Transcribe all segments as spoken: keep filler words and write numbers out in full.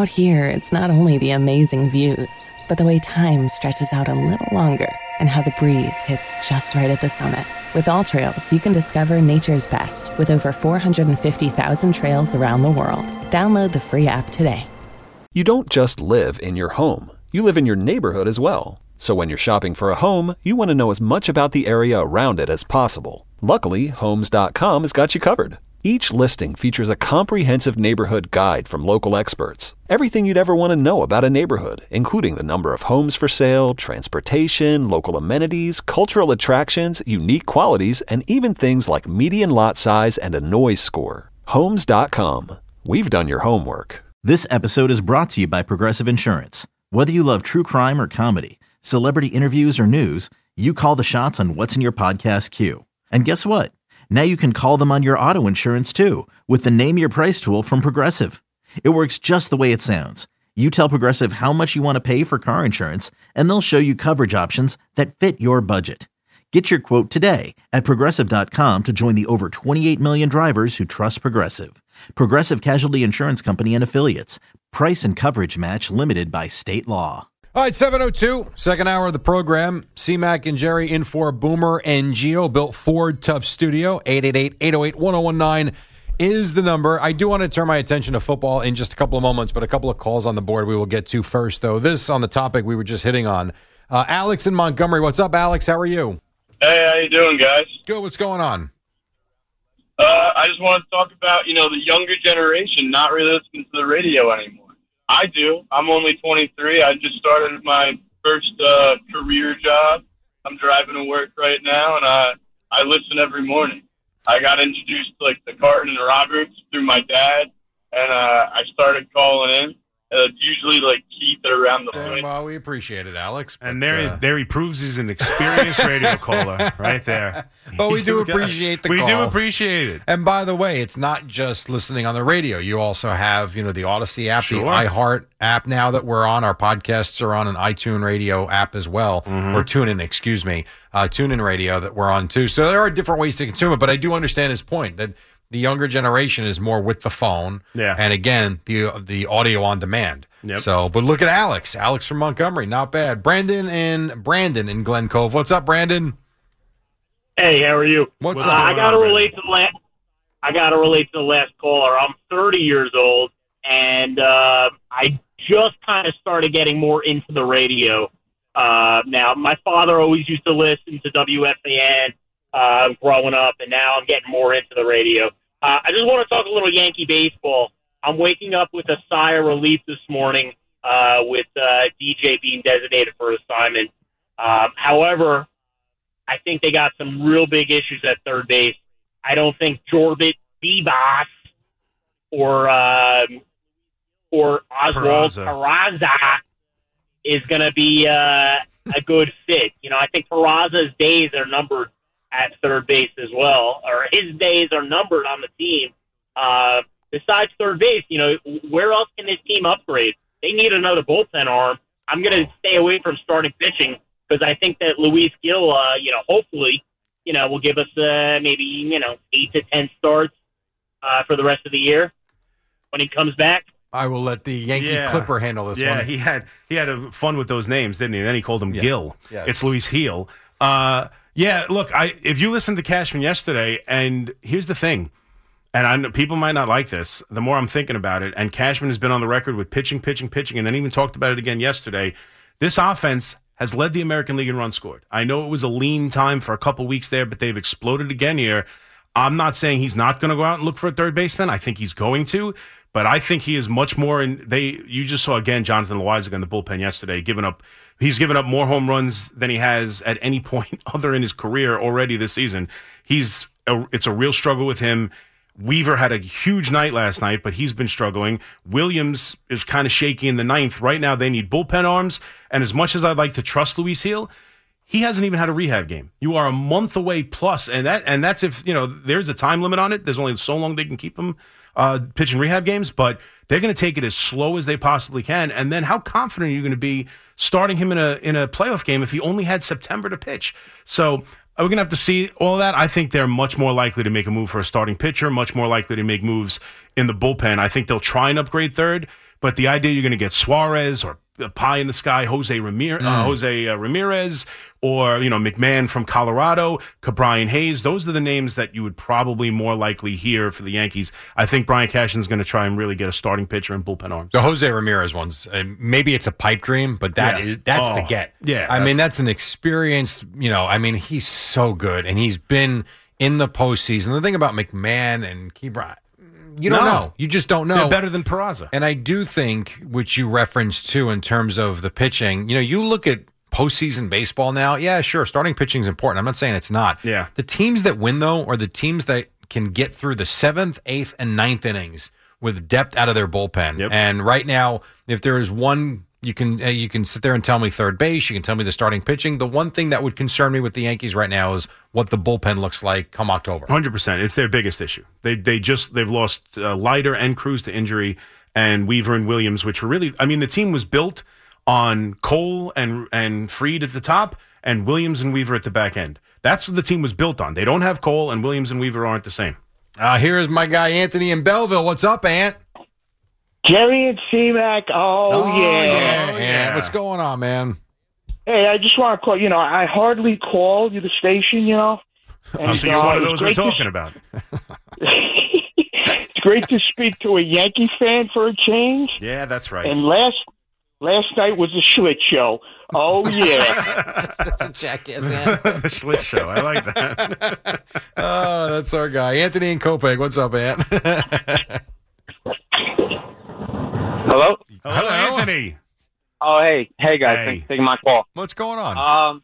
Out here, it's not only the amazing views, but the way time stretches out a little longer and how the breeze hits just right at the summit. With All Trails, you can discover nature's best with over four hundred fifty thousand trails around the world. Download the free app today. You don't just live in your home. You live in your neighborhood as well. So when you're shopping for a home, you want to know as much about the area around it as possible. Luckily, Homes dot com has got you covered. Each listing features a comprehensive neighborhood guide from local experts. Everything you'd ever want to know about a neighborhood, including the number of homes for sale, transportation, local amenities, cultural attractions, unique qualities, and even things like median lot size and a noise score. Homes dot com. We've done your homework. This episode is brought to you by Progressive Insurance. Whether you love true crime or comedy, celebrity interviews or news, you call the shots on what's in your podcast queue. And guess what? Now you can call them on your auto insurance too with the Name Your Price tool from Progressive. It works just the way it sounds. You tell Progressive how much you want to pay for car insurance, and they'll show you coverage options that fit your budget. Get your quote today at Progressive dot com to join the over twenty-eight million drivers who trust Progressive. Progressive Casualty Insurance Company and Affiliates. Price and coverage match limited by state law. All right, seven oh two, second hour of the program. C-Mac and Jerry in for Boomer and Geo. Built Ford Tough Studio. eight eight eight, eight oh eight, one oh one nine is the number. I do want to turn my attention to football in just a couple of moments, but a couple of calls on the board we will get to first, though. This on the topic we were just hitting on. Uh, Alex in Montgomery. What's up, Alex? How are you? Hey, how you doing, guys? Good. What's going on? Uh, I just want to talk about, you know, the younger generation not really listening to the radio anymore. I do. I'm only twenty-three. I just started my first uh, career job. I'm driving to work right now, and I, I listen every morning. I got introduced to, like, the Carton and Roberts through my dad, and uh, I started calling in. Uh, usually, like, Keith at around the point. Well, we appreciate it, Alex. But, and there, uh, there he proves he's an experienced radio caller right there. But we He's do got, appreciate the we call. We do appreciate it. And by the way, it's not just listening on the radio. You also have, you know, the Odyssey app, sure. the iHeart app now that we're on. Our podcasts are on an iTunes radio app as well, mm-hmm. or TuneIn, excuse me, uh, TuneIn radio that we're on too. So there are different ways to consume it, but I do understand his point that the younger generation is more with the phone. Yeah. And again, the the audio on demand. Yep. So, but look at Alex. Alex from Montgomery. Not bad. Brandon and Brandon in Glen Cove. What's up, Brandon? Hey, how are you? What's What's up? Uh, I got to Brandon? relate to the last. I got to relate to the last caller. I'm thirty years old, and uh, I just kind of started getting more into the radio. Uh, now, my father always used to listen to W F A N uh, growing up, and now I'm getting more into the radio. Uh, I just want to talk a little Yankee baseball. I'm waking up with a sigh of relief this morning uh, with uh, D J being designated for assignment. Um, however, I think they got some real big issues at third base. I don't think Jorbit Vivas or um, or Oswald Peraza. Peraza is going to be uh, a good fit. You know, I think Peraza's days are numbered at third base as well, or his days are numbered on the team. Uh, besides third base, you know, where else can this team upgrade? They need another bullpen arm. I'm going to stay away from starting pitching because I think that Luis Gil, uh, you know, hopefully, you know, will give us uh, maybe, you know, eight to ten starts uh, for the rest of the year when he comes back. I will let the Yankee Yeah. Clipper handle this yeah, one. he had he had a fun with those names, didn't he? Then he called him Yeah. Gil. Yes. It's Luis Heel. Uh, yeah, look, I if you listened to Cashman yesterday, and here's the thing, and I know people might not like this, the more I'm thinking about it, and Cashman has been on the record with pitching, pitching, pitching, and then even talked about it again yesterday, this offense has led the American League in runs scored. I know it was a lean time for a couple weeks there, but they've exploded again here. I'm not saying he's not going to go out and look for a third baseman. I think he's going to, but I think he is much more in. They you just saw again Jonathan Loaiza in the bullpen yesterday, giving up. He's given up more home runs than he has at any point other in his career already this season. He's a, it's a real struggle with him. Weaver had a huge night last night, but he's been struggling. Williams is kind of shaky in the ninth. Right now, they need bullpen arms. And as much as I'd like to trust Luis Heel, he hasn't even had a rehab game. You are a month away plus, and that and that's if, you know, there's a time limit on it. There's only so long they can keep him uh, pitching rehab games, but they're going to take it as slow as they possibly can. And then how confident are you going to be starting him in a in a playoff game if he only had September to pitch? So we're going to have to see all that. I think they're much more likely to make a move for a starting pitcher, much more likely to make moves in the bullpen. I think they'll try and upgrade third, but the idea you're going to get Suarez or a pie in the sky Jose Ramirez, Mm. uh, Jose uh, Ramirez, or you know McMahon from Colorado, Brian Hayes. Those are the names that you would probably more likely hear for the Yankees. I think Brian Cashman's going to try and really get a starting pitcher and bullpen arms. The Jose Ramirez ones, uh, maybe it's a pipe dream, but that Yeah. is that's Oh, the get. yeah, I mean that's- that's an experienced. You know, I mean he's so good, and he's been in the postseason. The thing about McMahon and Keybron, you don't No. know. You just don't know. They're better than Peraza. And I do think, which you referenced too, in terms of the pitching, you know, you look at postseason baseball now. Yeah, sure, starting pitching is important. I'm not saying it's not. Yeah. The teams that win, though, are the teams that can get through the seventh, eighth, and ninth innings with depth out of their bullpen. Yep. And right now, if there is one, you can uh, you can sit there and tell me third base. You can tell me the starting pitching. The one thing that would concern me with the Yankees right now is what the bullpen looks like come October. one hundred percent. It's their biggest issue. They they just they've lost uh, Leiter and Cruz to injury, and Weaver and Williams, which were really. I mean, the team was built on Cole and and Fried at the top, and Williams and Weaver at the back end. That's what the team was built on. They don't have Cole, and Williams and Weaver aren't the same. Uh, here's my guy Anthony in Belleville. What's up, Ant? Jerry and C-Mac, oh, yeah. yeah, Oh, Ant. yeah. What's going on, man? Hey, I just want to call, you know, I hardly call you the station, you know. And, Oh, so you're uh, one of it's those we're great to- talking about. It's great to speak to a Yankee fan for a change. Yeah, that's right. And last last night was a Schlitz show. Oh, yeah. Such a jackass, The Schlitz Show. I like that. Oh, that's our guy. Anthony in Copac. What's up, Ant? Hello? Hello, Anthony. Oh, hey. Hey, guys. Hey. Thanks for taking my call. What's going on? Um,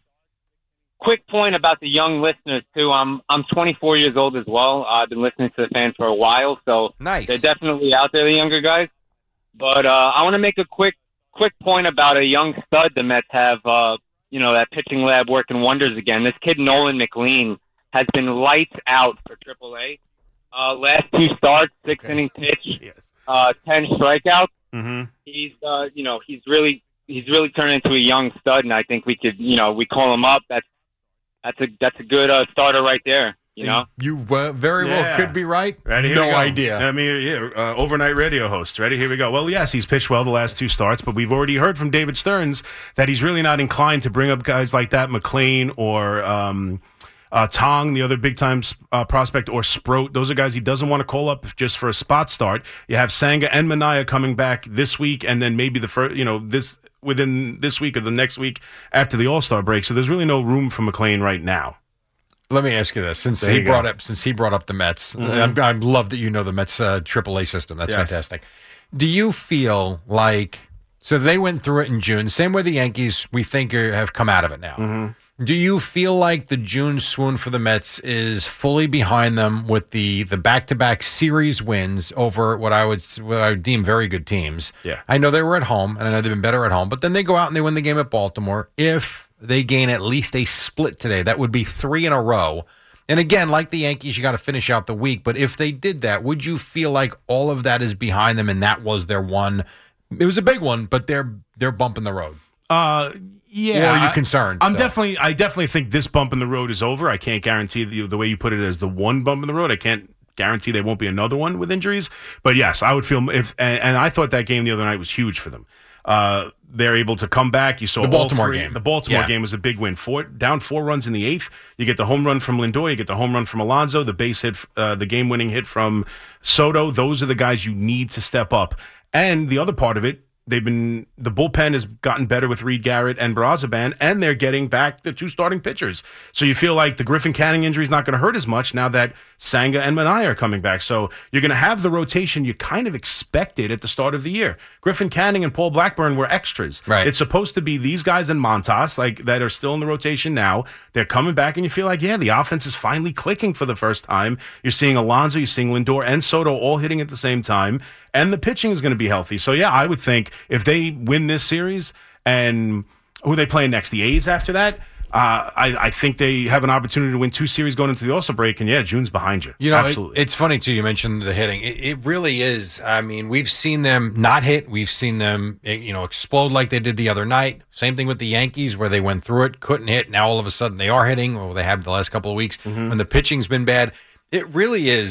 quick point about the young listeners, too. I'm I'm twenty-four years old as well. I've been listening to the fans for a while, so nice. they're definitely out there, the younger guys. But uh, I want to make a quick quick point about a young stud the Mets have, uh, you know, that pitching lab working wonders again. This kid, Nolan McLean, has been lights out for triple A. Uh, last two starts, six Okay. inning pitch, Yes. uh, ten strikeouts. Mm-hmm. He's, uh, you know, he's really, he's really turned into a young stud, and I think we could, you know, we call him up. That's, that's a, that's a good uh, starter right there. You know, You uh, very well Yeah. could be right. Ready? Here no we go. idea. I mean, yeah, uh, overnight radio host. Ready? Here we go. Well, yes, he's pitched well the last two starts, but we've already heard from David Stearns that he's really not inclined to bring up guys like that, McLean or um, uh, Tong, the other big-time uh, prospect, or Sproat. Those are guys he doesn't want to call up just for a spot start. You have Sanga and Minaya coming back this week, and then maybe the first, you know, this within this week or the next week after the All-Star break. So there's really no room for McLean right now. Let me ask you this: since There he you brought go. up, since he brought up the Mets, Mhm. I, I love that you know the Mets uh, triple A system. That's Yes. fantastic. Do you feel like so they went through it in June? Same way the Yankees, we think are, have come out of it now. Mm-hmm. Do you feel like the June swoon for the Mets is fully behind them with the the back to back series wins over what I would what I would deem very good teams? Yeah. I know they were at home, and I know they've been better at home, but then they go out and they win the game at Baltimore. If they gain at least a split today, that would be three in a row. And again, like the Yankees, you got to finish out the week. But if they did that, would you feel like all of that is behind them and that was their one? It was a big one, but they're they're bumping the road. Uh, yeah. Or are you I- concerned? I'm So- definitely, I definitely think this bump in the road is over. I can't guarantee the, the way you put it as the one bump in the road. I can't guarantee there won't be another one with injuries. But yes, I would feel if, and, and I thought that game the other night was huge for them. Uh, they're able to come back. You saw The all Baltimore three- game. The Baltimore Yeah. game was a big win. Four down four runs in the eighth. You get the home run from Lindor. You get the home run from Alonso. The base hit, uh, the game winning hit from Soto. Those are the guys you need to step up. And the other part of it, they've been the bullpen has gotten better with Reed Garrett and Brazaban, and they're getting back the two starting pitchers. So you feel like the Griffin Canning injury is not going to hurt as much now that Sanga and Minaya are coming back. So you're going to have the rotation you kind of expected at the start of the year. Griffin Canning and Paul Blackburn were extras. Right. It's supposed to be these guys and Montas like that are still in the rotation now. They're coming back, and you feel like, yeah, the offense is finally clicking for the first time. You're seeing Alonso, you're seeing Lindor and Soto all hitting at the same time, and the pitching is going to be healthy. So yeah, I would think if they win this series, and who are they playing next? The A's after that? Uh, I, I think they have an opportunity to win two series going into the All-Star break, and yeah, June's behind you. You know, it, Absolutely. it's funny too. You mentioned the hitting. It, it really is. I mean, we've seen them not hit. We've seen them, eh, you know, explode like they did the other night. Same thing with the Yankees, where they went through it, couldn't hit. Now all of a sudden they are hitting, or they have the last couple of weeks Mm-hmm. when the pitching's been bad. It really is.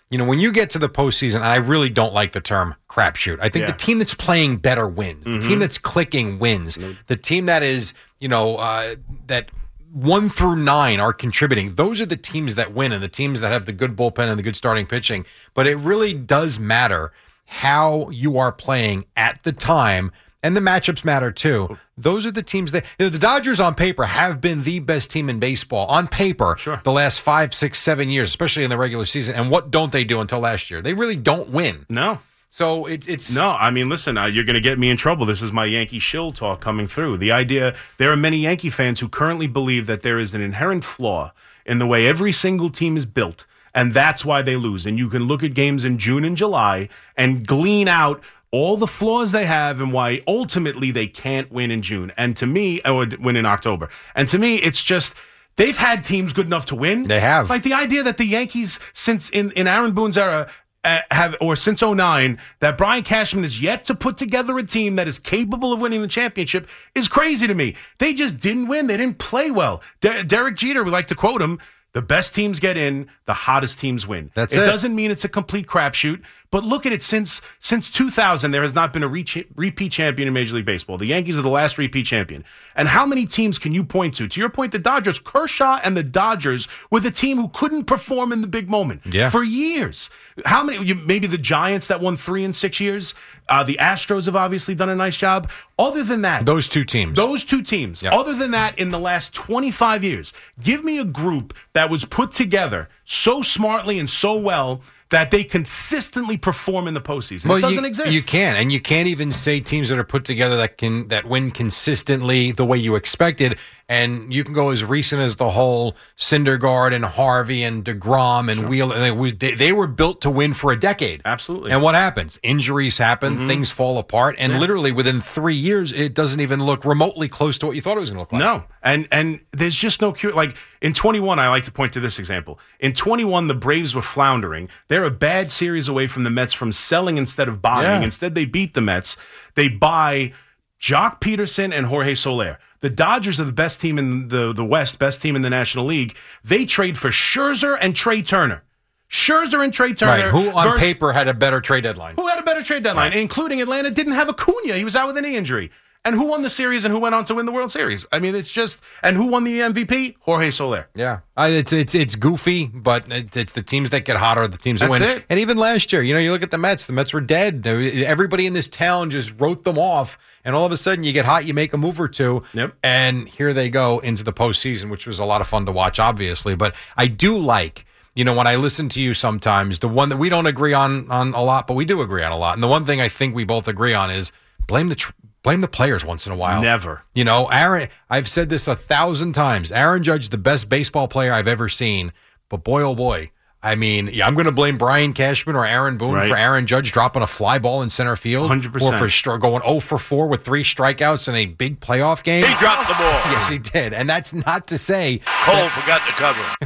you know, when you get to the postseason, and I really don't like the term crapshoot. I think Yeah. the team that's playing better wins. The Mhm. team that's clicking wins. Mm-hmm. The team that is, you know, uh, that one through nine are contributing. Those are the teams that win and the teams that have the good bullpen and the good starting pitching. But it really does matter how you are playing at the time. And the matchups matter too. Those are the teams that you know, the Dodgers on paper have been the best team in baseball on paper Sure. the last five, six, seven years, especially in the regular season. And what don't they do until last year? They really don't win. No. So it's it's No, I mean, listen, uh, you're going to get me in trouble. This is my Yankee shill talk coming through. The idea, there are many Yankee fans who currently believe that there is an inherent flaw in the way every single team is built, and that's why they lose. And you can look at games in June and July and glean out all the flaws they have and why ultimately they can't win in June. And to me, or win in October. And to me, it's just, they've had teams good enough to win. They have. Like the idea that the Yankees, since in, in Aaron Boone's era, uh, have, or since oh nine, that Brian Cashman is yet to put together a team that is capable of winning the championship is crazy to me. They just didn't win. They didn't play well. De- Derek Jeter, we like to quote him, the best teams get in, the hottest teams win. That's it. it. doesn't mean it's a complete crapshoot, but look at it. Since since two thousand, there has not been a re- repeat champion in Major League Baseball. The Yankees are the last repeat champion. And how many teams can you point to? To your point, the Dodgers, Kershaw and the Dodgers were the team who couldn't perform in the big moment Yeah. for years. How many? You, maybe the Giants that won three in six years. Uh, the Astros have obviously done a nice job. Other than that, those two teams. Those two teams. Yeah. Other than that, in the last twenty-five years, give me a group that was put together so smartly and so well that they consistently perform in the postseason. Well, it doesn't you, exist. You can, and you can't even say teams that are put together that can that win consistently the way you expected. And you can go as recent as the whole Syndergaard and Harvey and DeGrom and Wheeler. They, we- they, they were built to win for a decade. Absolutely. And what happens? Injuries happen, Mm-hmm. things fall apart, and Yeah. literally within three years, it doesn't even look remotely close to what you thought it was going to look like. No, and and there's just no cure. Like in twenty-one, I like to point to this example. In twenty-one, the Braves were floundering. They're a bad series away from the Mets from selling instead of buying. Yeah. Instead, they beat the Mets. They buy Jock Peterson and Jorge Soler. The Dodgers are the best team in the, the West, best team in the National League. They trade for Scherzer and Trey Turner. Scherzer and Trey Turner. Right, who on versus- paper had a better trade deadline? Who had a better trade deadline, Right. including Atlanta didn't have Acuna. He was out with a knee injury. And who won the series and who went on to win the World Series? I mean, it's just, and who won the M V P? Jorge Soler. Yeah, uh, it's it's it's goofy, but it's, it's the teams that get hotter, the teams that That's win. it. And even last year, you know, you look at the Mets. The Mets were dead. Everybody in this town just wrote them off, and all of a sudden, you get hot, you make a move or two, Yep. and here they go into the postseason, which was a lot of fun to watch, obviously. But I do like. You know, when I listen to you sometimes, the one that we don't agree on on a lot, but we do agree on a lot. And the one thing I think we both agree on is blame the tr- blame the players once in a while. Never. You know, Aaron, I've said this a thousand times. Aaron Judge, the best baseball player I've ever seen. But boy, oh boy. I mean, yeah, I'm going to blame Brian Cashman or Aaron Boone Right. for Aaron Judge dropping a fly ball in center field. one hundred percent. Or for str- going oh for four with three strikeouts in a big playoff game. He dropped the ball. Yes, he did. And that's not to say Cole forgot to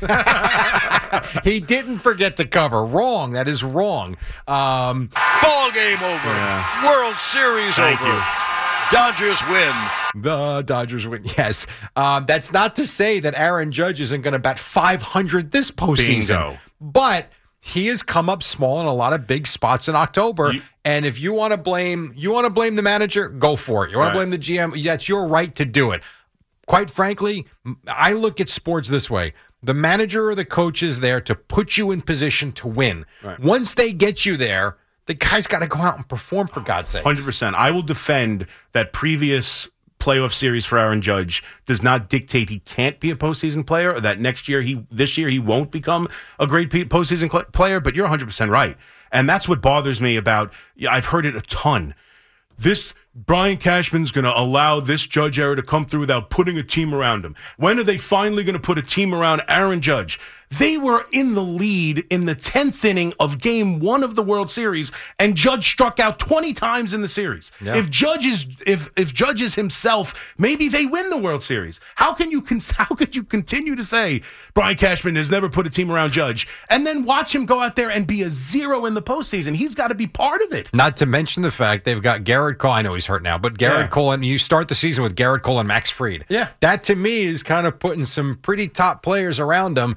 cover. he didn't forget to cover. Wrong. That is wrong. Um, Ball game over. Yeah. World Series Thank over. you. Dodgers win. The Dodgers win. Yes. Um, that's not to say that Aaron Judge isn't going to bat five hundred this postseason. Bingo. But he has come up small in a lot of big spots in October. You- and if you want to blame, you want to blame the manager, go for it. You want Right. to blame the G M, that's your right to do it. Quite frankly, I look at sports this way. The manager or the coach is there to put you in position to win. Right. Once they get you there, the guy's got to go out and perform, for God's sake. one hundred percent. I will defend that previous playoff series for Aaron Judge does not dictate he can't be a postseason player, or that next year, he this year, he won't become a great pe- postseason cl- player, but you're one hundred percent right. And that's what bothers me about, yeah, I've heard it a ton. This Brian Cashman's going to allow this Judge era to come through without putting a team around him. When are they finally going to put a team around Aaron Judge? They were in the lead in the tenth inning of game one of the World Series, and Judge struck out twenty times in the series. Yeah. If Judge is if if Judge is himself, maybe they win the World Series. How can you con- how could you continue to say Brian Cashman has never put a team around Judge, and then watch him go out there and be a zero in the postseason? He's got to be part of it. Not to mention the fact they've got Garrett Cole. I know he's hurt now, but Garrett Yeah. Cole, and you start the season with Garrett Cole and Max Fried. Yeah. That to me is kind of putting some pretty top players around him. Absolutely.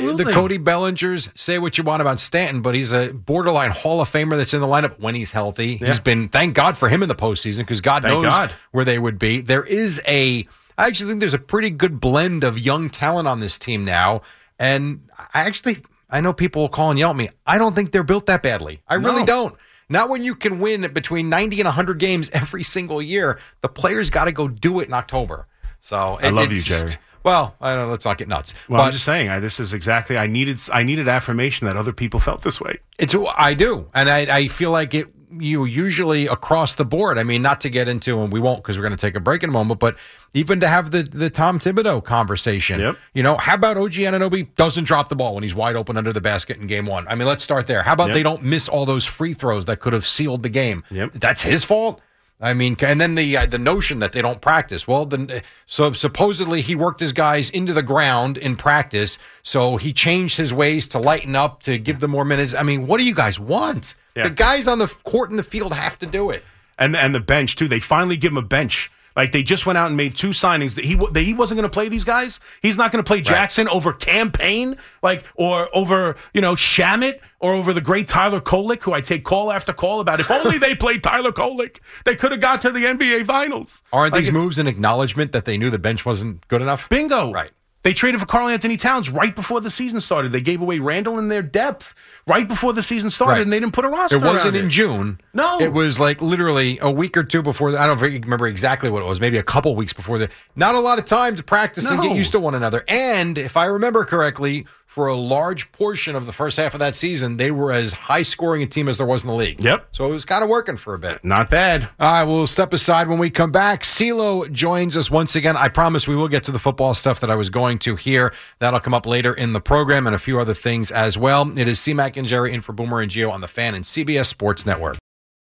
Absolutely. The Cody Bellingers, say what you want about Stanton, but he's a borderline Hall of Famer that's in the lineup when he's healthy. Yeah. He's been, thank God for him in the postseason, because God Thank knows God. where they would be. There is a, I actually think there's a pretty good blend of young talent on this team now. And I actually, I know people will call and yell at me. I don't think they're built that badly. I really No. don't. Not when you can win between ninety and one hundred games every single year. The players got to go do it in October. So I it- love you, it's Jerry. just- Well, I don't, let's not get nuts. Well, but I'm just saying, I, this is exactly, I needed I needed affirmation that other people felt this way. it's I do, and I, I feel like it. You usually across the board. I mean, not to get into, and we won't because we're going to take a break in a moment. But even to have the the Tom Thibodeau conversation. Yep. You know, how about O G Anunoby doesn't drop the ball when he's wide open under the basket in game one? I mean, let's start there. How about Yep. they don't miss all those free throws that could have sealed the game? Yep. That's his fault. I mean, and then the uh, the notion that they don't practice. Well, then, so supposedly he worked his guys into the ground in practice, so he changed his ways to lighten up, to give them more minutes. I mean, what do you guys want? Yeah. The guys on the court and the field have to do it. And and the bench too. They finally give him a bench. Like they just went out and made two signings. That he that he wasn't going to play these guys. He's not going to play Jackson over Campaign, like or over you know Shamet or over the great Tyler Kolek, who I take call after call about. If only they played Tyler Kolek, they could have got to the N B A Finals. Aren't Like, these it's- moves an acknowledgement that they knew the bench wasn't good enough? Bingo. Right. They traded for Karl Anthony Towns right before the season started. They gave away Randall in their depth right before the season started, Right. and they didn't put a roster It wasn't around in it. June. No. It was like literally a week or two before. The, I don't remember exactly what it was. Maybe a couple weeks before the. Not a lot of time to practice and No. get used to one another. And if I remember correctly, for a large portion of the first half of that season, they were as high scoring a team as there was in the league. Yep. So it was kind of working for a bit. Not bad. All right, we'll step aside when we come back. CeeLo joins us once again. I promise we will get to the football stuff that I was going to here. That'll come up later in the program and a few other things as well. It is C-Mac and Jerry in for Boomer and Gio on the Fan and C B S Sports Network.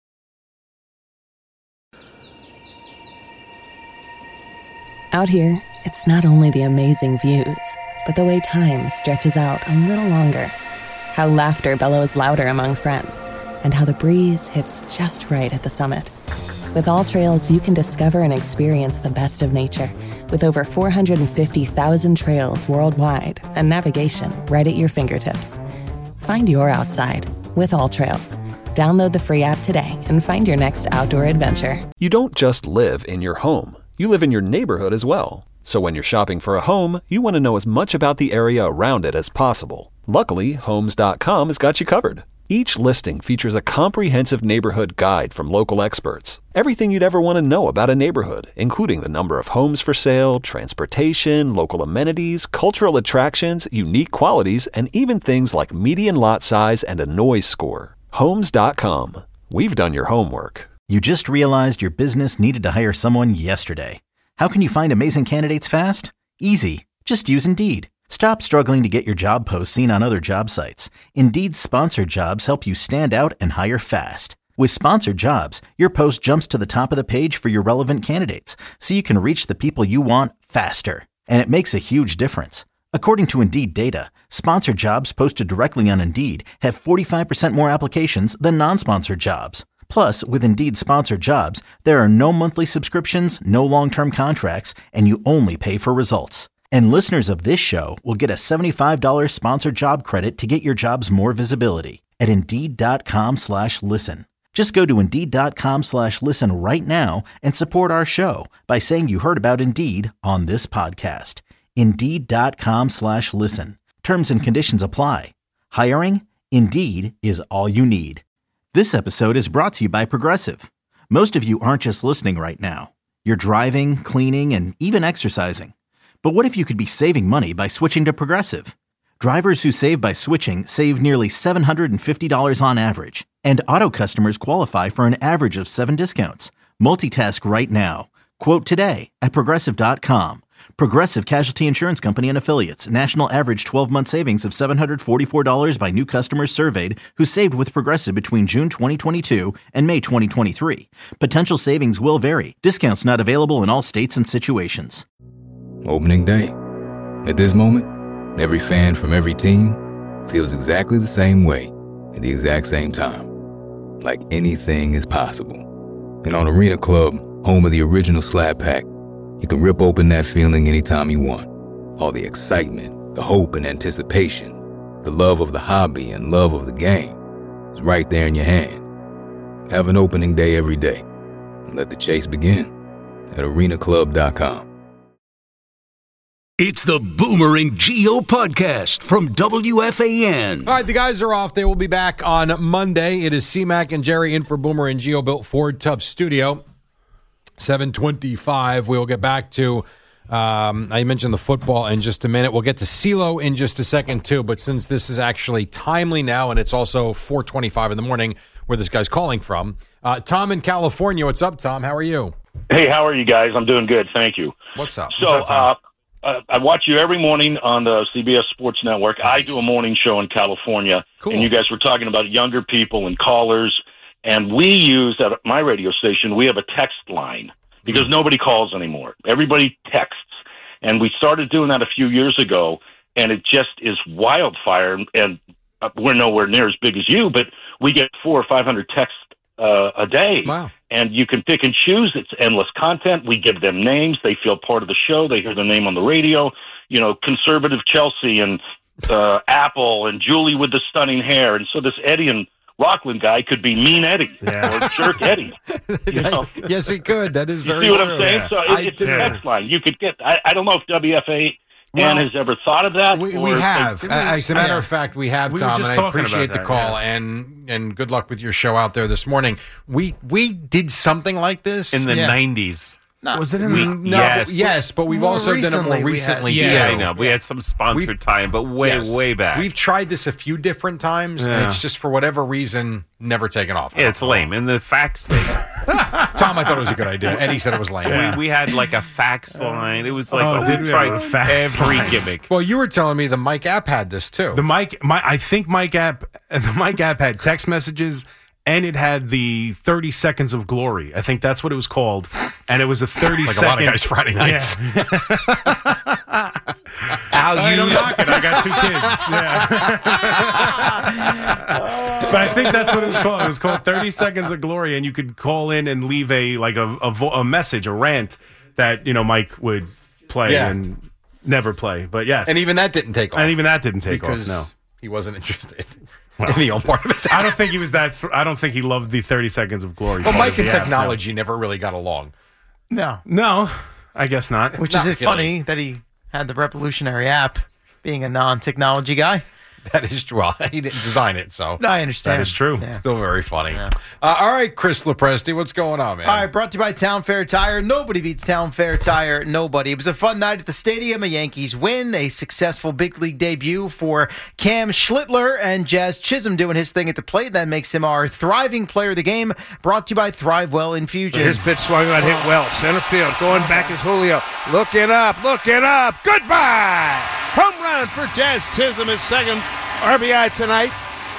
Out here, it's not only the amazing views, but the way time stretches out a little longer. How laughter bellows louder among friends, and how the breeze hits just right at the summit. With All Trails, you can discover and experience the best of nature with over four hundred fifty thousand trails worldwide and navigation right at your fingertips. Find your outside with All Trails. Download the free app today and find your next outdoor adventure. You don't just live in your home. You live in your neighborhood as well. So when you're shopping for a home, you want to know as much about the area around it as possible. Luckily, Homes dot com has got you covered. Each listing features a comprehensive neighborhood guide from local experts. Everything you'd ever want to know about a neighborhood, including the number of homes for sale, transportation, local amenities, cultural attractions, unique qualities, and even things like median lot size and a noise score. Homes dot com. We've done your homework. You just realized your business needed to hire someone yesterday. How can you find amazing candidates fast? Easy. Just use Indeed. Stop struggling to get your job posts seen on other job sites. Indeed's sponsored jobs help you stand out and hire fast. With sponsored jobs, your post jumps to the top of the page for your relevant candidates, so you can reach the people you want faster. And it makes a huge difference. According to Indeed data, sponsored jobs posted directly on Indeed have forty-five percent more applications than non-sponsored jobs. Plus, with Indeed sponsored jobs, there are no monthly subscriptions, no long-term contracts, and you only pay for results. And listeners of this show will get a seventy-five dollars sponsored job credit to get your jobs more visibility at Indeed.com slash listen. Just go to Indeed.com slash listen right now and support our show by saying you heard about Indeed on this podcast. Indeed.com slash listen. Terms and conditions apply. Hiring? Indeed is all you need. This episode is brought to you by Progressive. Most of you aren't just listening right now. You're driving, cleaning, and even exercising. But what if you could be saving money by switching to Progressive? Drivers who save by switching save nearly seven hundred fifty dollars on average. And auto customers qualify for an average of seven discounts. Multitask right now. Quote today at Progressive dot com. Progressive Casualty Insurance Company and Affiliates. National average twelve-month savings of seven hundred forty-four dollars by new customers surveyed who saved with Progressive between June twenty twenty-two and May twenty twenty-three. Potential savings will vary. Discounts not available in all states and situations. Opening day. At this moment, every fan from every team feels exactly the same way at the exact same time. Like anything is possible. And on Arena Club, home of the original Slab Pack, you can rip open that feeling anytime you want. All the excitement, The hope and anticipation, the love of the hobby and love of the game is right there in your hand. Have an opening day every day. Let the chase begin at arena club dot com. It's the Boomer and Gio podcast from W F A N. All right, the guys are off. They will be back on Monday. It is C-Mac and Jerry in for Boomer and Gio, built Ford Tough Studio. seven twenty-five. We will get back to, um, I mentioned the football in just a minute. We'll get to CeeLo in just a second, too. But since this is actually timely now, and it's also four twenty-five in the morning where this guy's calling from, uh, Tom in California. What's up, Tom? How are you? Hey, how are you guys? I'm doing good. Thank you. What's up? So, What's up, Tom? uh, Uh, I watch you every morning on the C B S Sports Network. Nice. I do a morning show in California, cool. And you guys were talking about younger people and callers, and we use, at my radio station, we have a text line because mm-hmm. nobody calls anymore. Everybody texts, and we started doing that a few years ago, and it just is wildfire, and we're nowhere near as big as you, but we get four or five hundred texts uh, a day. Wow. And you can pick and choose. It's endless content. We give them names. They feel part of the show. They hear their name on the radio. You know, conservative Chelsea and uh, Apple and Julie with the stunning hair. And so this Eddie and Rockland guy could be Mean Eddie yeah. or Jerk Eddie. You know? Yes, he could. That is very You see what true. I'm saying? Yeah. So it, it's a text line. You could get, I, I don't know if W F A N Well, has ever thought of that. We, or we if have. they- As a matter Yeah. of fact, we have, We were Tom, just and I talking appreciate about the that, call, yeah. and and good luck with your show out there this morning. We we did something like this in the yeah. nineties. No, Was it in we, the- no, Yes. but, yes, but we've More also done it more recently we recently, had- too. yeah, I know. We had some sponsored We've- time, but way, yes. way back. We've tried this a few different times, and Yeah. it's just, for whatever reason, never taken off. Yeah, it's lame. And the fax thing. Tom, I thought it was a good idea. Eddie said it was lame. we, we had like a fax line. It was like, Oh, oh, did we we tried have a fax every line? gimmick. Well, you were telling me the Mike app had this, too. The Mike, my, I think Mike app, the Mike app had text messages, and it had the thirty seconds of glory. I think that's what it was called, and it was a thirty Like a second. lot of guys Friday nights. Yeah. Al, I you don't knock it. I got two kids. Yeah. But I think that's what it was called. It was called thirty seconds of glory, and you could call in and leave a like a a, vo- a message, a rant that you know Mike would play Yeah. and never play. But yes, And even that didn't take off. and even that didn't take because off. No. he wasn't interested in the own part of his I don't think he was that. Th- I don't think he loved the thirty seconds of glory. Well, part Mike of and the app, technology never really got along. No. No. no, I guess not. Which Not is it really. funny that he had the revolutionary app being a non-technology guy? That is true. Well, he didn't design it, so No, I understand. That is true. Yeah. still very funny. Uh, all right, Chris Lepresti, what's going on, man? All right, brought to you by Town Fair Tire. Nobody beats Town Fair Tire. Nobody. It was a fun night at the stadium. A Yankees win. A successful big league debut for Cam Schlittler and Jazz Chisholm doing his thing at the plate. That makes him our thriving player of the game. Brought to you by Thrivewell Infusion. His pitch swung on, hit well. Center field. Going back is Julio. Looking up. Looking up. Goodbye. Home run for Jazz Chisholm. His second R B I tonight.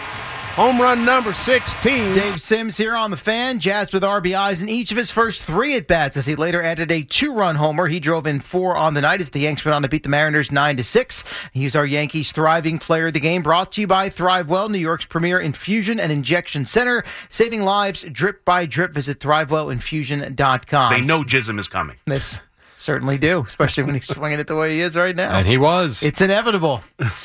Home run number sixteen. Dave Sims here on the Fan. Jazz with R B Is in each of his first three at-bats as he later added a two-run homer. He drove in four on the night as the Yanks went on to beat the Mariners nine to six. He's our Yankees thriving player of the game, brought to you by Thrivewell, New York's premier infusion and injection center. Saving lives drip by drip. Visit thrivewell infusion dot com. They know Jism is coming. This certainly do, especially when he's swinging it the way he is right now. And he was. It's inevitable.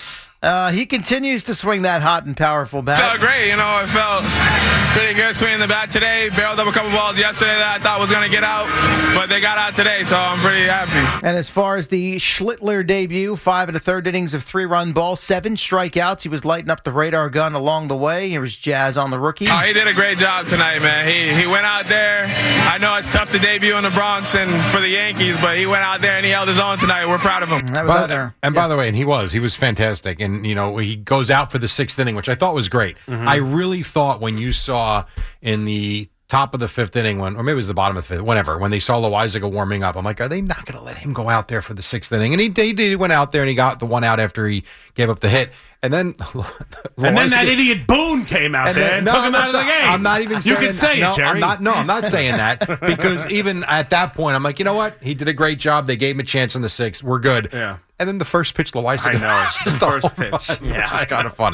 Uh, he continues to swing that hot and powerful bat. Felt great, you know. It felt pretty good swinging the bat today. Barreled up a couple balls yesterday that I thought was going to get out, but they got out today, so I'm pretty happy. And as far as the Schlittler debut, five and a third innings of three-run ball, seven strikeouts. He was lighting up the radar gun along the way. Here was Jazz on the rookie. Oh, he did a great job tonight, man. He he went out there. I know it's tough to debut in the Bronx and for the Yankees, but he went out there and he held his own tonight. We're proud of him. That was By- out there. and by the way, and he was, he was fantastic. And, you know, he goes out for the sixth inning, which I thought was great. Mm-hmm. I really thought when you saw in the top of the fifth inning, when, or maybe it was the bottom of the fifth, whenever, when they saw Loizaga warming up, I'm like, are they not going to let him go out there for the sixth inning? And he, he did, he went out there and he got the one out after he gave up the hit. And then, And then that idiot Boone came out And there then- and no, took I'm him not out of the sa- game. I'm not even saying You can say no, it, Jerry. I'm not, no, I'm not saying that because even at that point, I'm like, you know what? He did a great job. They gave him a chance in the sixth. We're good. Yeah. And then the first pitch, Loizaga. I know. just The first home pitch. run, Yeah, which I is kind know. of funny.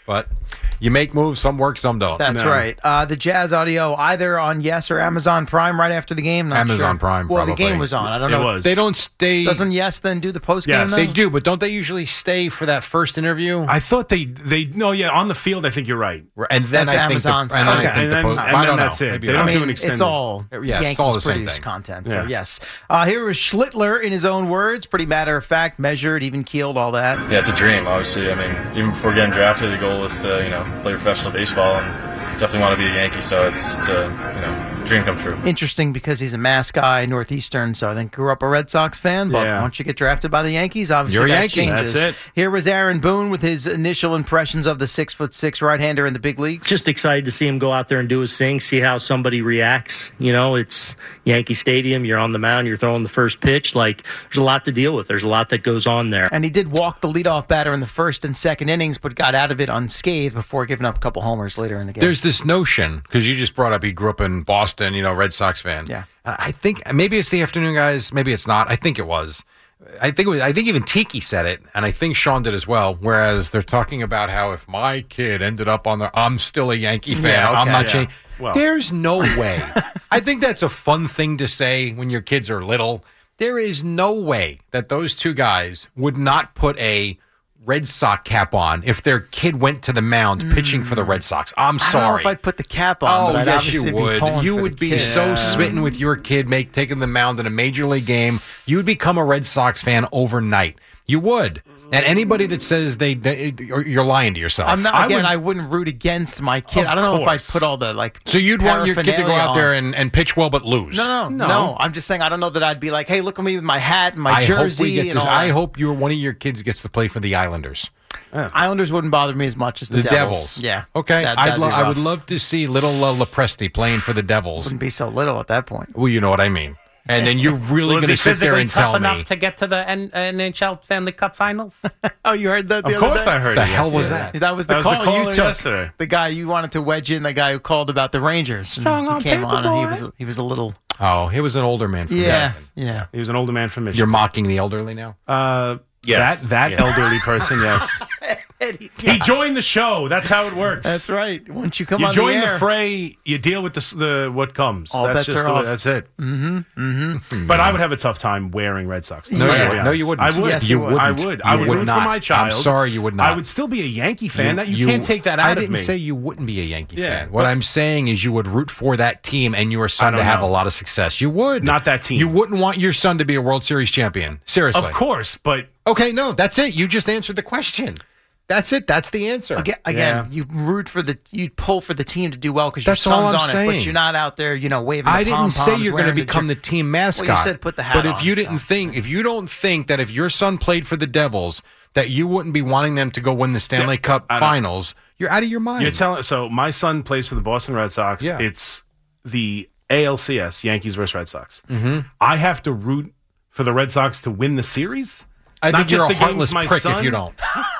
But you make moves, some work, some don't. That's right. Uh, the Jazz audio either on Yes or Amazon Prime right after the game. Not Amazon sure. Prime, Well, probably. the game was on. I don't It know. was. They don't stay. Doesn't Yes then do the post game? Yes. though? They do, but don't they usually stay for that first interview? I thought they they no yeah on the field. I think you're right. And then That's I think Amazon the, and then side. I think And the then- post, and I then don't that's know. it. Maybe They I don't I do mean, an it's extended. all Yeah, it's Yankees all the same produced thing. content. Yeah. So yes, uh, here was Schlittler in his own words. Pretty matter of fact, measured, even keeled, all that. Yeah, it's a dream, obviously. I mean, even before getting drafted, the goal was to, you know, play professional baseball and definitely want to be a Yankee, so it's, it's a, you know, dream come true. Interesting because he's a Mass guy, Northeastern, so I think grew up a Red Sox fan. But Yeah. once you get drafted by the Yankees, obviously You're a that Yankee. changes. That's it. Here was Aaron Boone with his initial impressions of the six foot six right hander in the big leagues. Just excited to see him go out there and do his thing, see how somebody reacts. You know, it's Yankee Stadium. You're on the mound. You're throwing the first pitch. Like, there's a lot to deal with. There's a lot that goes on there. And he did walk the leadoff batter in the first and second innings, but got out of it unscathed before giving up a couple homers later in the game. There's this notion, because you just brought up he grew up in Boston, you know, Red Sox fan. Yeah. I think maybe it's the afternoon guys, maybe it's not. I think it was. I think it was, I think even Tiki said it, and I think Sean did as well. Whereas they're talking about how if my kid ended up on the, I'm still a Yankee fan. Yeah, okay, I'm not yeah. changing. Well. There's no way. I think that's a fun thing to say when your kids are little. There is no way that those two guys would not put a Red Sox cap on if their kid went to the mound pitching for the Red Sox. I'm I don't know sorry. if I'd put the cap on. Oh, but I'd yes, obviously you be would. pulling You for the would be kid. so smitten with your kid make taking the mound in a major league game. You would become a Red Sox fan overnight. You would. And anybody that says they, they you're lying to yourself. I'm not. I Again, would- I wouldn't root against my kid. Of I don't know course. if I'd put all the like. so you'd want your kid to go paraphernalia out there on. and, and pitch well but lose. No, no, no, no. I'm just saying. I don't know that I'd be like, "Hey, look at me with my hat and my I jersey." hope we get and this. all I that. hope you're one of your kids gets to play for the Islanders. Islanders wouldn't bother me as much as the, The Devils. Yeah. Okay. That- I'd that'd lo- be I would rough. love to see little uh, Lepresti playing for the Devils. Wouldn't be so little at that point. Well, you know what I mean. And then you're really Was going he to sit there physically and tough tell enough me. to get to the N- N H L Stanley Cup Finals? Oh, you heard that? The Of other course day? I heard The it hell was yesterday. that? That was the That was the call caller you took. yesterday. The guy you wanted to wedge in, the guy who called about the Rangers. And Strong he on came paper, on and he boy. was he was a little. Oh, he was an older man from Yeah, Michigan. yeah. He was an older man from Michigan. You're mocking the elderly now? Uh, Yes. That that Yes. elderly person, yes. Eddie, He yes. joined the show. That's how it works. That's right. Once you come You on join the the, air, fray. You deal with the, s- the what comes. All that's bets just are the way, off. That's it. Mm-hmm. Mm-hmm. But I would have a tough time wearing Red Sox. No, to Yeah. be you, honest. no, you wouldn't. I would. Yes, you you would. wouldn't. I would. You I would would root not. for my child. I'm sorry, you would not. I would still be a Yankee fan. that you, can't take that out I of didn't me. say you wouldn't be a Yankee Yeah, fan. What but- I'm saying is you would root for that team and your son I to don't have know. a lot of success. You would. Not that team. You wouldn't want your son to be a World Series champion. Seriously. Of course, but Okay, no, that's it. You just answered the question. That's it. That's the answer. Again, again Yeah. you root for the, you pull for the team to do well because your That's all son's I'm on it, saying. but you're not out there, you know, waving. I the didn't say pom-poms, you're going to wearing the become jer- the team mascot. Well, you said put the hat But if on, you so. didn't think, if you don't think that if your son played for the Devils, that you wouldn't be wanting them to go win the Stanley Cup I don't- Finals, you're out of your mind. you're telling. So my son plays for the Boston Red Sox. Yeah. It's the A L C S, Yankees versus Red Sox. Mhm. I have to root for the Red Sox to win the series. I Not think you're just a the games heartless my prick son? if you don't.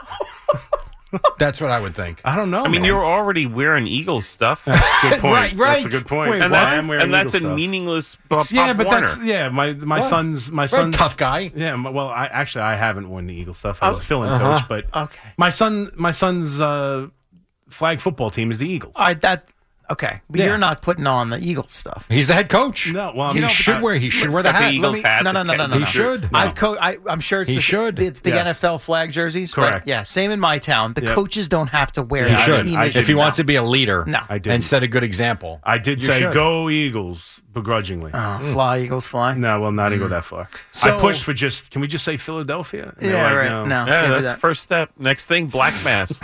That's what I would think. I don't know. I mean, man. you're already wearing Eagles stuff. That's a good point. Right, right. That's a good point. Wait, and what? I am that's, wearing and that's a Eagle stuff. meaningless Bob Yeah, but Warner. that's yeah. My my What? son's my Very son's tough guy. Yeah. my- Well, I actually I haven't worn the Eagle stuff. I was Oh, a fill-in uh-huh. coach, but Okay. my son my son's uh, flag football team is the Eagles. All right, that okay, but Yeah. you're not putting on the Eagles stuff. He's the head coach. No, well, I he mean, should I- wear. He should wear the got the hat. Eagles Let me- hat no, no, that no, no, Ken- no, He no. should. I've co- I, I'm sure it's He the, should. It's the Yes. N F L flag jerseys, right? Correct. Yeah, same in my town. The Yep. coaches don't have to wear He it. should. Team I- issue. If he No. wants to be a leader No. I didn't. and set a good example. I did You say should. go Eagles begrudgingly. Oh, fly Eagles fly. No, well, not even go that far. So- I pushed for just. Can we just say Philadelphia? And they're Yeah, like, right. no. No, yeah, can't do that's that. the first step. Next thing, black mass.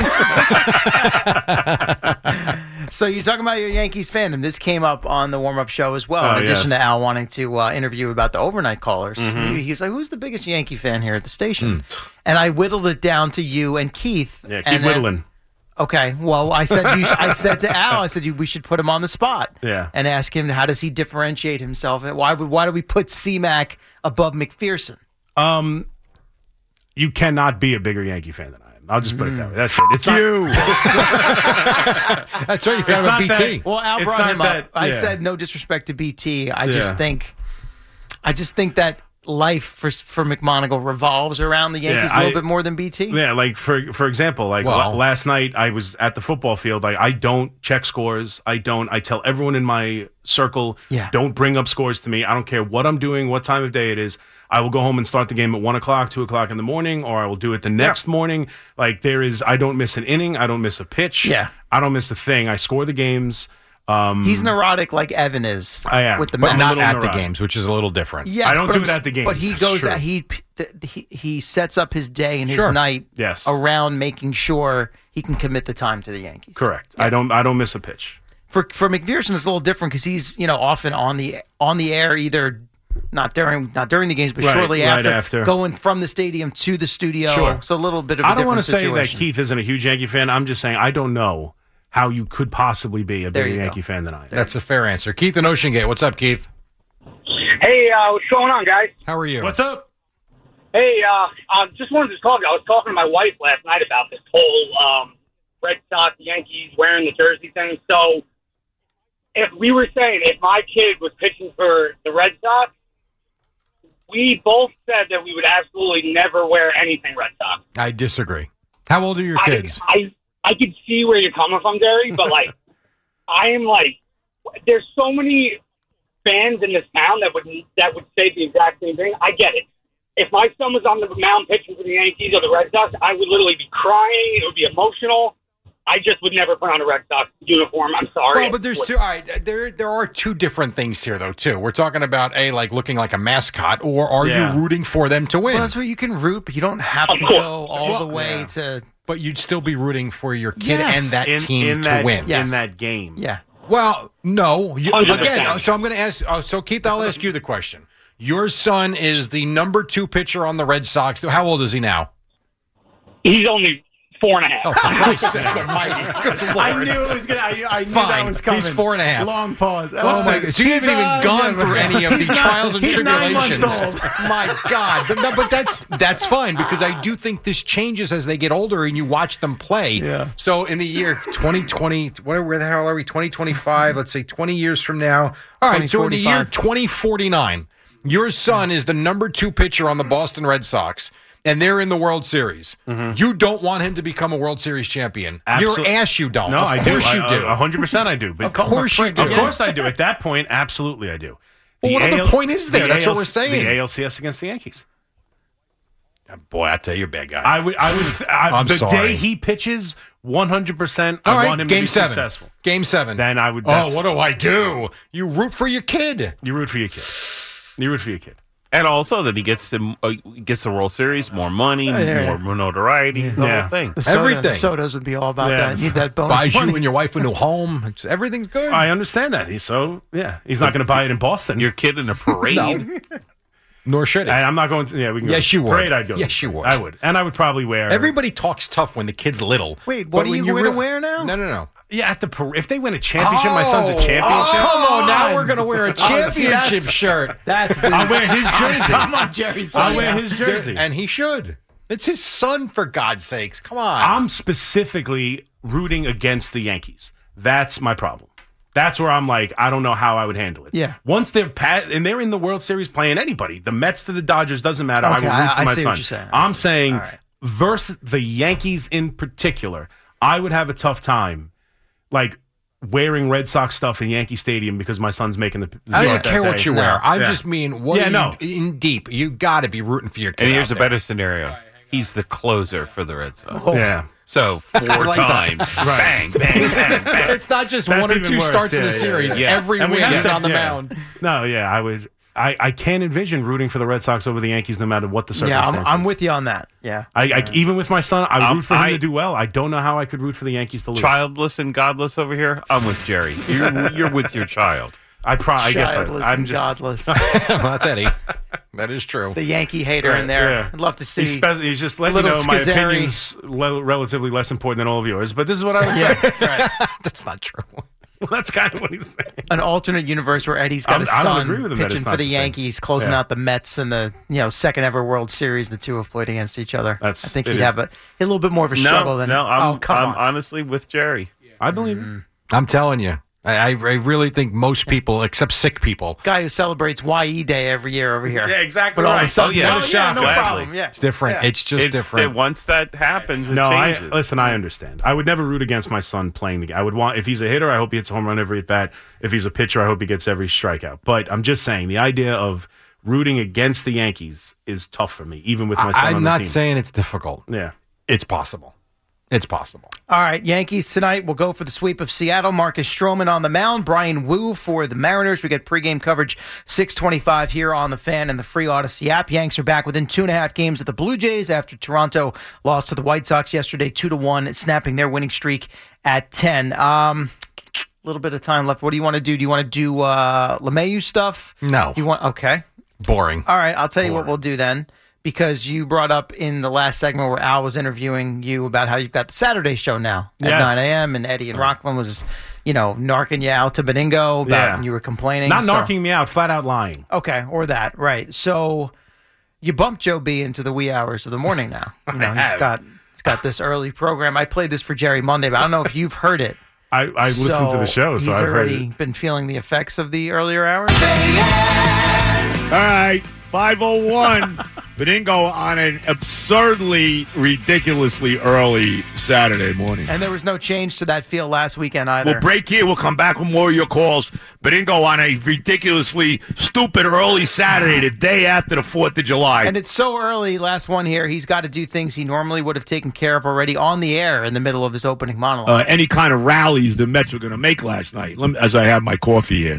So you're talking about your Yankees fandom. This came up on the warm-up show as well. Oh, in addition yes. to Al wanting to uh, interview about the overnight callers, Mm-hmm. he, he was like, "Who's the biggest Yankee fan here at the Hmm. station?" And I whittled it down to you and Keith. Yeah, keep and then- whittling. Okay. Well, I said you sh- I said to Al, I said you, we should put him on the spot. Yeah. And ask him how does he differentiate himself? And why would why do we put C-Mac above McPherson? Um, you cannot be a bigger Yankee fan than I am. I'll just put it that way. That's it. It's not, You. That's right. You found not him at B T. that- Well, Al It's brought not him that- up. I yeah. said no disrespect to B T. I Yeah. just think, I just think that life for for McMonagle revolves around the Yankees Yeah, a little I- bit more than B T? Yeah, like for for example, like Well- la- last night I was at the football field. Like I don't check scores. I don't. I tell everyone in my circle, Yeah. don't bring up scores to me. I don't care what I'm doing, what time of day it is. I will go home and start the game at one o'clock, two o'clock in the morning, or I will do it the next morning. Like there is, I don't miss an inning. I don't miss a pitch. Yeah. I don't miss a thing. I score the games. Um, He's neurotic like Evan is. I am, with the but Mets. not at the games, which is a little different. Yes, I don't but do I'm it s- at the games. But he That's goes. true. He, th- he he sets up his day and his Sure. night Yes. around making sure he can commit the time to the Yankees. correct. I don't. I don't miss a pitch. For for McPherson, it's a little different because he's you know often on the on the air either not during not during the games, but Right, shortly right after, after. going from the stadium to the studio. Sure. So a little bit of a I don't different want to say that situation. Keith isn't a huge Yankee fan. I'm just saying I don't know how you could possibly be a There bigger you go. Yankee fan than I am. That's a fair answer. Keith in Ocean Gate. What's up, Keith? Hey, uh, what's going on, guys? How are you? What's up? Hey, uh, I just wanted to talk. I was talking to my wife last night about this whole um, Red Sox, Yankees wearing the jersey thing. So, if we were saying if my kid was pitching for the Red Sox, we both said that we would absolutely never wear anything Red Sox. I disagree. How old are your I- kids? I, I could see where you're coming from, Jerry, but like, I am like, there's so many fans in this town that would that would say the exact same thing. I get it. If my son was on the mound pitching for the Yankees or the Red Sox, I would literally be crying. It would be emotional. I just would never put on a Red Sox uniform. I'm sorry. Well, but there's two. All right, there there are two different things here, though. Too. We're talking about a like looking like a mascot, or are Yeah. you rooting for them to win? Well, that's where you can root, but you don't have Of to course. go all Well, the way yeah. to. But you'd still be rooting for your kid Yes. and that In- team in to that- win. in that game. Yeah. Well, no. You, one hundred again, percent. uh, so I'm going to ask. Uh, so Keith, I'll ask you the question. Your son is the number two pitcher on the Red Sox. How old is he now? He's only four and a half. Oh, for Christ's sake, almighty. Good I Lord. knew it was gonna. I, I knew Fine. that was coming. He's four and a half. Long pause. What's oh my! the- so you haven't He's, even uh, gone yeah, through any of the he's not- trials and he's nine tribulations. months old. My God, but no, but that's that's fine because I do think this changes as they get older and you watch them play. Yeah. So in the year twenty twenty, where, where the hell are we? twenty twenty-five. Let's say twenty years from now. All right. So in the year twenty forty-nine, your son is the number two pitcher on the Boston Red Sox. And they're in the World Series. You don't want him to become a World Series champion. Absol- Your ass, you don't. No, of I do. course you I- do. A hundred percent, I do. But Of course you do. Of course I do. At that point, absolutely, I do. Well, what other A L point is there? the That's what A L we're saying. The A L C S against the Yankees. Boy, I tell you, you're a bad guy. I would. I would. I, I'm the sorry. day he pitches, one hundred percent. All I right, want him game to be seven. successful. Game seven. Then I would. Oh, that's- what do I do? You root for your kid. You root for your kid. You root for your kid. And also that he gets the uh, gets the World Series, more money, Oh, yeah. more notoriety, the Yeah. whole thing. The soda, Everything. The sodas would be all about Yeah. that. Need that bonus Buys money. you and your wife a new home. It's, everything's good. I understand that. He's so yeah. He's not going to buy it in Boston. Your kid in a parade. No. Nor should it. And I'm not going to. Yeah, we can. Yes, go. you would. Parade, I'd go. Yes, you would. I would, and I would probably wear. Everybody talks tough when the kid's little. Wait, But what are when you going to real- wear now? No, no, no. Yeah, at the par- if they win a championship, my son's a Oh, championship. Oh, come on, now we're going to wear a Oh, see, championship that's- shirt. That's. I'll wear his jersey. I'm on Jerry's I'll side. wear his jersey. And he should. It's his son, for God's sakes. Come on. I'm specifically rooting against the Yankees. That's my problem. That's where I'm like, I don't know how I would handle it. Yeah. Once they're pat and they're in the World Series playing anybody, the Mets to the Dodgers doesn't matter. I Okay, would root I- for I my see son. what you're saying. I I'm see. saying All right. versus the Yankees in particular, I would have a tough time, like wearing Red Sox stuff in Yankee Stadium because my son's making the. the I start don't that care what day. you No. wear. I Yeah. just mean, what Yeah, are no. you in deep? You got to be rooting for your kid. And here's a out there. better scenario. He's the closer for the Red Sox. Yeah. So four like that. times. Right. Bang, bang, bang, bang. It's not just That's one or even two worse. starts in Yeah, a yeah, series. yeah. Every And we win have is to- on the yeah. mound. No, yeah, I would. I, I can't envision rooting for the Red Sox over the Yankees no matter what the Yeah, circumstances. I'm, I'm with you on that. Yeah. I, I even with my son, I Um, root for him I- to do well. I don't know how I could root for the Yankees to lose. Childless and godless over here. I'm with Jerry. You're, you're with your child. I pro- I guess I, Childless I'm and just. godless. Well, that's Eddie. That is true. The Yankee hater in there. Yeah. I'd love to see. He's, spe- he's just letting you little know my Scazzeri. opinion's le- relatively less important than all of yours. But this is what I would say. Yeah, right. That's not true. Well, that's kind of what he's saying. An alternate universe where Eddie's got I'm- his I don't son agree with him that pitching it's for not the the same. Yankees, closing Yeah. out the Mets in the you know second ever World Series the two have played against each other. That's- I think it he'd is. have a, a little bit more of a struggle No, than no, I'm, oh come I'm on. honestly with Jerry. I believe it. I'm telling you. I, I really think most people, except sick people, Guy who celebrates Y E Day every year over here. Yeah, exactly But all of a right. sudden, Oh, yeah. oh, No yeah, shock. no Gladly. problem. Yeah. it's different. Yeah. It's just It's different. that once that happens, it No, I, changes. listen, I understand. I would never root against my son playing the game. I would want, if he's a hitter, I hope he hits a home run every at bat. If he's a pitcher, I hope he gets every strikeout. But I'm just saying, the idea of rooting against the Yankees is tough for me, even with my son I, I'm on the not team. saying it's difficult. Yeah. It's possible. It's possible. All right, Yankees tonight will go for the sweep of Seattle. Marcus Stroman on the mound. Brian Wu for the Mariners. We get pregame coverage six twenty-five here on the Fan and the Free Odyssey app. Yanks are back within two and a half games of the Blue Jays after Toronto lost to the White Sox yesterday, two to one, snapping their winning streak at ten. Um, a little bit of time left. What do you want to do? Do you want to do uh, LeMahieu stuff? No. You want? Okay. Boring. All right, I'll tell you what we'll do then. Because you brought up in the last segment where Al was interviewing you about how you've got the Saturday show now at Yes. nine a.m. and Eddie and Rockland was, you know, narking you out to Beningo about Yeah. and you were complaining. Not so- narking me out, flat out lying. Okay, or that, right. So you bumped Joe B into the wee hours of the morning now. You know, I he's have. got he's got this early program. I played this for Jerry Monday, but I don't know if you've heard it. I, I listened to the show, so he's I've heard already it. been feeling the effects of the earlier hours. All right, five oh one. Beningo on an absurdly, ridiculously early Saturday morning. And there was no change to that feel last weekend either. We'll break here. We'll come back with more of your calls. Beningo on a ridiculously stupid early Saturday, the day after the fourth of July. And it's so early, last one here, he's got to do things he normally would have taken care of already on the air in the middle of his opening monologue. Uh, any kind of rallies the Mets were going to make last night, Let me- as I have my coffee here.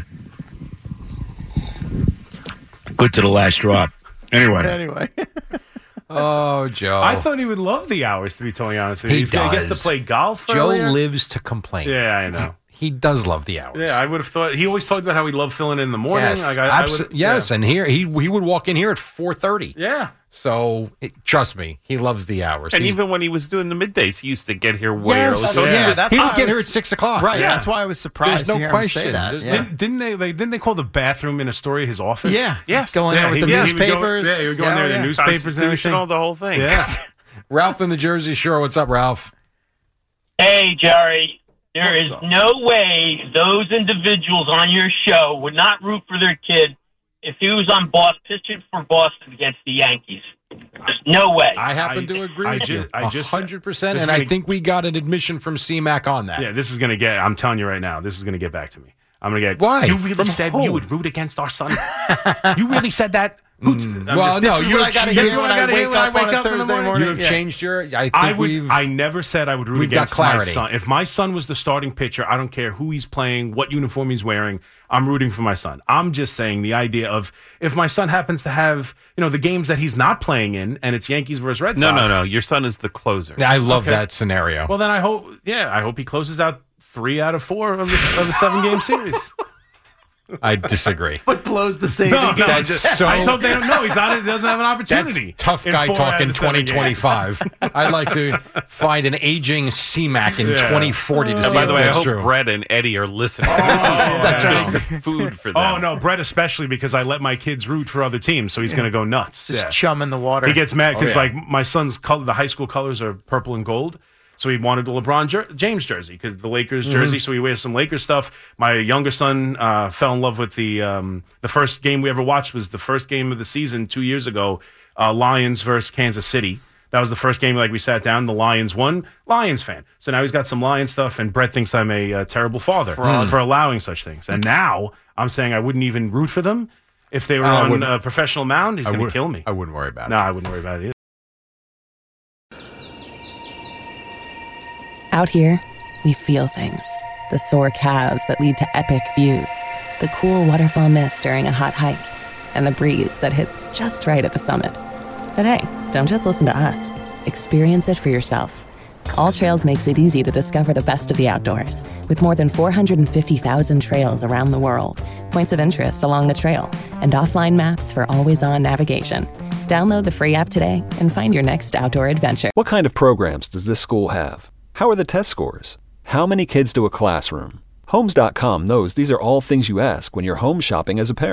Good to the last drop. Anyway. Anyway. Oh, Joe. I thought he would love the hours, to be totally honest with you. He He's gonna- He gets does. to play golf Joe earlier. lives to complain. Yeah, I know. He does love the hours. Yeah, I would have thought. He always talked about how he loved filling in the morning. Yes, Like, I, I abso- would, yes, yeah. and here he he would walk in here at four thirty. Yeah. So it, trust me, he loves the hours. And He's- even when he was doing the middays, he used to get here way Yes. early. So Yeah, he was, that's he would get here at six o'clock. Right, Yeah. that's why I was surprised There's no to hear question. him say that. There's Yeah. Didn't, didn't they? Like, didn't they call the bathroom in Astoria his office? Yeah. Yes. Go in yeah, there with he- the yeah, he would go- newspapers. yeah, he would go in Yeah, there with yeah. the newspapers and everything. Constitutional, the whole thing. Yeah. Ralph in the Jersey Shore. What's up, Ralph? Hey, Jerry. There What's is up? no way those individuals on your show would not root for their kid if he was on Boston, pitching for Boston against the Yankees. There's no way. I happen to agree I with ju- you. I just- hundred percent, this and is I gonna- think we got an admission from C Mac on that. Yeah, this is gonna get. I'm telling you right now, this is gonna get back to me. I'm gonna get. Why? You really From said who? you would root against our son? You really said that? Who's- I'm Well, just- no, This is you what have I gotta changed- hear when I gotta wake hear when I up on wake a up in the Thursday morning. morning. You have Yeah. changed your. I think I would. we've. I never said I would root we've got against my clarity. son. If my son was the starting pitcher, I don't care who he's playing, what uniform he's wearing. I'm rooting for my son. I'm just saying the idea of if my son happens to have, you know, the games that he's not playing in, and it's Yankees versus Red No, Sox. no, no. Your son is the closer. I love Okay. that scenario. Well, then I hope. Yeah, I hope he closes out three out of four of the, of the seven game series. I disagree. But blows the saving No, no, game. I That's just, so- I just hope they don't know he's not. He doesn't have an That's opportunity. tough in guy four talk out in of the seven twenty games. twenty-five. I'd like to find an aging C Mac in Yeah. twenty forty to And see by if the way, I that's hope true. Brett and Eddie are listening. Oh, That's yeah. just food for them. Oh no, Brett especially because I let my kids root for other teams, so he's going to go nuts. Just Yeah. chum in the water. He gets mad Oh, because yeah. like my son's color, the high school colors are purple and gold. So he wanted the LeBron jer- James jersey because the Lakers Mm-hmm. jersey. So he wears some Lakers stuff. My younger son uh, fell in love with the um, the first game we ever watched was the first game of the season two years ago, uh, Lions versus Kansas City. That was the first game. Like we sat down, the Lions won. Lions fan. So now he's got some Lions stuff, and Brett thinks I'm a uh, terrible father Fraud. for allowing such things. And now I'm saying I wouldn't even root for them if they were I on wouldn't- a professional mound. He's I going to would- kill me. I wouldn't worry about No, it. I wouldn't worry about it either. Out here, we feel things. The sore calves that lead to epic views, the cool waterfall mist during a hot hike, and the breeze that hits just right at the summit. But hey, don't just listen to us. Experience it for yourself. All Trails makes it easy to discover the best of the outdoors, with more than four hundred fifty thousand trails around the world, points of interest along the trail, and offline maps for always-on navigation. Download the free app today and find your next outdoor adventure. What kind of programs does this school have? How are the test scores? How many kids do a classroom? Homes dot com knows these are all things you ask when you're home shopping as a parent.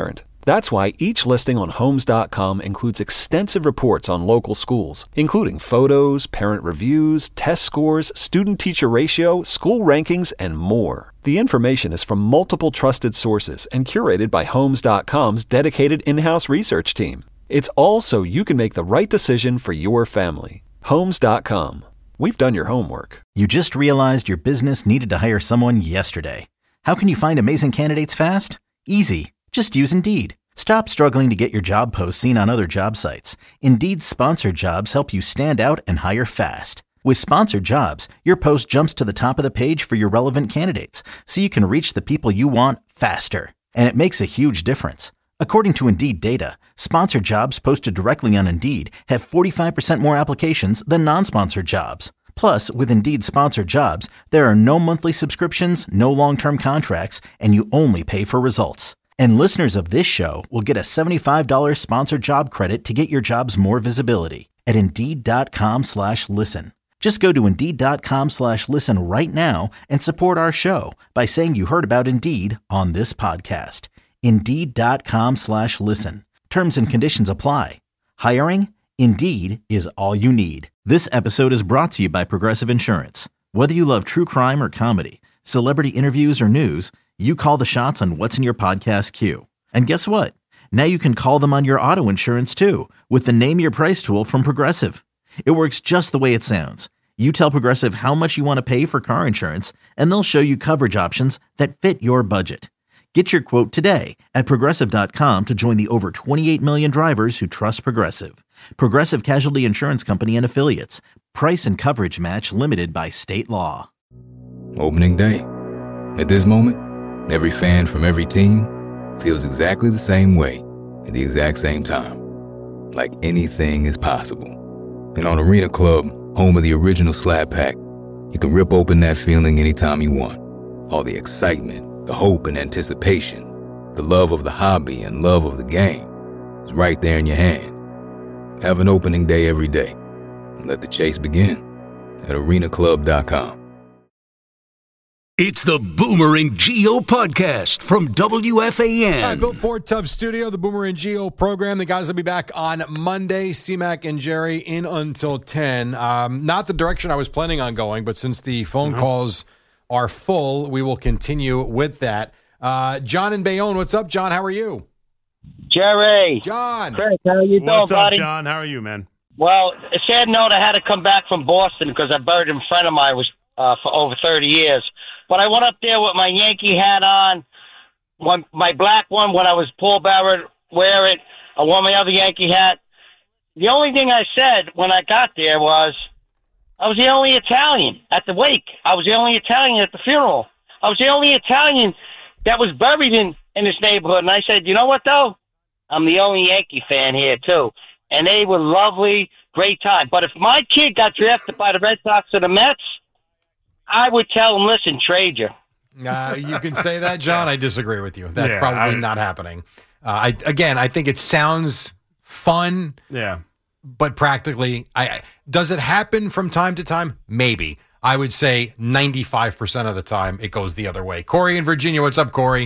That's why each listing on Homes dot com includes extensive reports on local schools, including photos, parent reviews, test scores, student-teacher ratio, school rankings, and more. The information is from multiple trusted sources and curated by Homes dot com's dedicated in-house research team. It's all so you can make the right decision for your family. Homes dot com. We've done your homework. You just realized your business needed to hire someone yesterday. How can you find amazing candidates fast? Easy. Just use Indeed. Stop struggling to get your job posts seen on other job sites. Indeed's sponsored jobs help you stand out and hire fast. With sponsored jobs, your post jumps to the top of the page for your relevant candidates, so you can reach the people you want faster. And it makes a huge difference. According to Indeed data, sponsored jobs posted directly on Indeed have forty-five percent more applications than non-sponsored jobs. Plus, with Indeed sponsored jobs, there are no monthly subscriptions, no long-term contracts, and you only pay for results. And listeners of this show will get a seventy-five dollars sponsored job credit to get your jobs more visibility at Indeed.com slash listen. Just go to Indeed.com slash listen right now and support our show by saying you heard about Indeed on this podcast. Indeed.com slash listen. Terms and conditions apply. Hiring? Indeed is all you need. This episode is brought to you by Progressive Insurance. Whether you love true crime or comedy, celebrity interviews or news, you call the shots on what's in your podcast queue. And guess what? Now you can call them on your auto insurance too with the Name Your Price tool from Progressive. It works just the way it sounds. You tell Progressive how much you want to pay for car insurance, and they'll show you coverage options that fit your budget. Get your quote today at Progressive dot com to join the over twenty-eight million drivers who trust Progressive. Progressive Casualty Insurance Company and Affiliates. Price and coverage match limited by state law. Opening day. At this moment, every fan from every team feels exactly the same way at the exact same time. Like anything is possible. And on Arena Club, home of the original Slap Pack, you can rip open that feeling anytime you want. All the excitement, the hope and anticipation, the love of the hobby and love of the game is right there in your hand. Have an opening day every day and let the chase begin at arena club dot com. It's the Boomer and Geo podcast from W F A N. All right, Built Ford Tough Studio, the Boomer and Geo program. The guys will be back on Monday. C-Mac and Jerry in until ten. Um, not the direction I was planning on going, but since the phone mm-hmm. calls are full, we will continue with that. Uh, John in Bayonne, what's up, John? How are you? Jerry. John. Chris, how are you doing, What's up, buddy? John? How are you, man? Well, a sad note, I had to come back from Boston because I buried a friend of mine was uh, for over thirty years. But I went up there with my Yankee hat on, one, my black one when I was Paul Barrett, wear it. I wore my other Yankee hat. The only thing I said when I got there was, I was the only Italian at the wake. I was the only Italian at the funeral. I was the only Italian that was buried in, in this neighborhood. And I said, you know what, though? I'm the only Yankee fan here, too. And they were lovely, great time. But if my kid got drafted by the Red Sox or the Mets, I would tell him, listen, trade you. Uh, you can say that, John. I disagree with you. That's Yeah, probably I- not happening. Uh, I Again, I think it sounds fun. Yeah. But practically, I I- does it happen from time to time? Maybe. I would say ninety-five percent of the time it goes the other way. Corey in Virginia, what's up, Corey?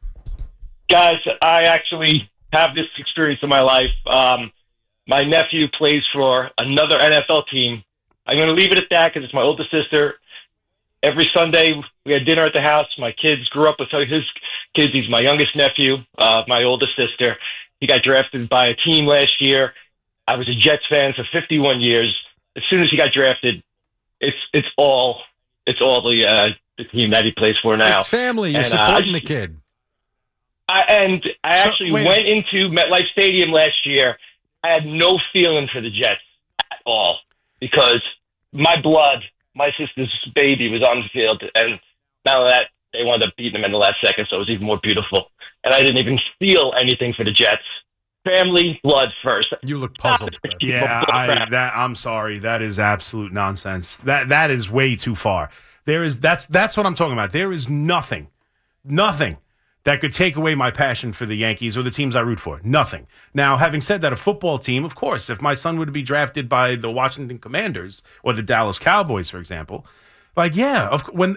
Guys, I actually have this experience in my life. Um, my nephew plays for another N F L team. I'm going to leave it at that because it's my older sister. Every Sunday, we had dinner at the house. My kids grew up with his kids. He's my youngest nephew, uh, my oldest sister. He got drafted by a team last year. I was a Jets fan for fifty-one years. As soon as he got drafted, it's it's all it's all the uh, the team that he plays for now. It's family. You're And, uh, supporting I the kid. I, and I So, actually wait. went into MetLife Stadium last year. I had no feeling for the Jets at all because my blood, my sister's baby was on the field, and not only that, they wound up beating them in the last second, so it was even more beautiful. And I didn't even feel anything for the Jets. Family, blood first. You look puzzled. Yeah, I, that, I'm sorry. That is absolute nonsense. That that is way too far. There is that's that's what I'm talking about. There is nothing, nothing that could take away my passion for the Yankees or the teams I root for. Nothing. Now, having said that, a football team, of course, if my son would be drafted by the Washington Commanders or the Dallas Cowboys, for example, like yeah, of, when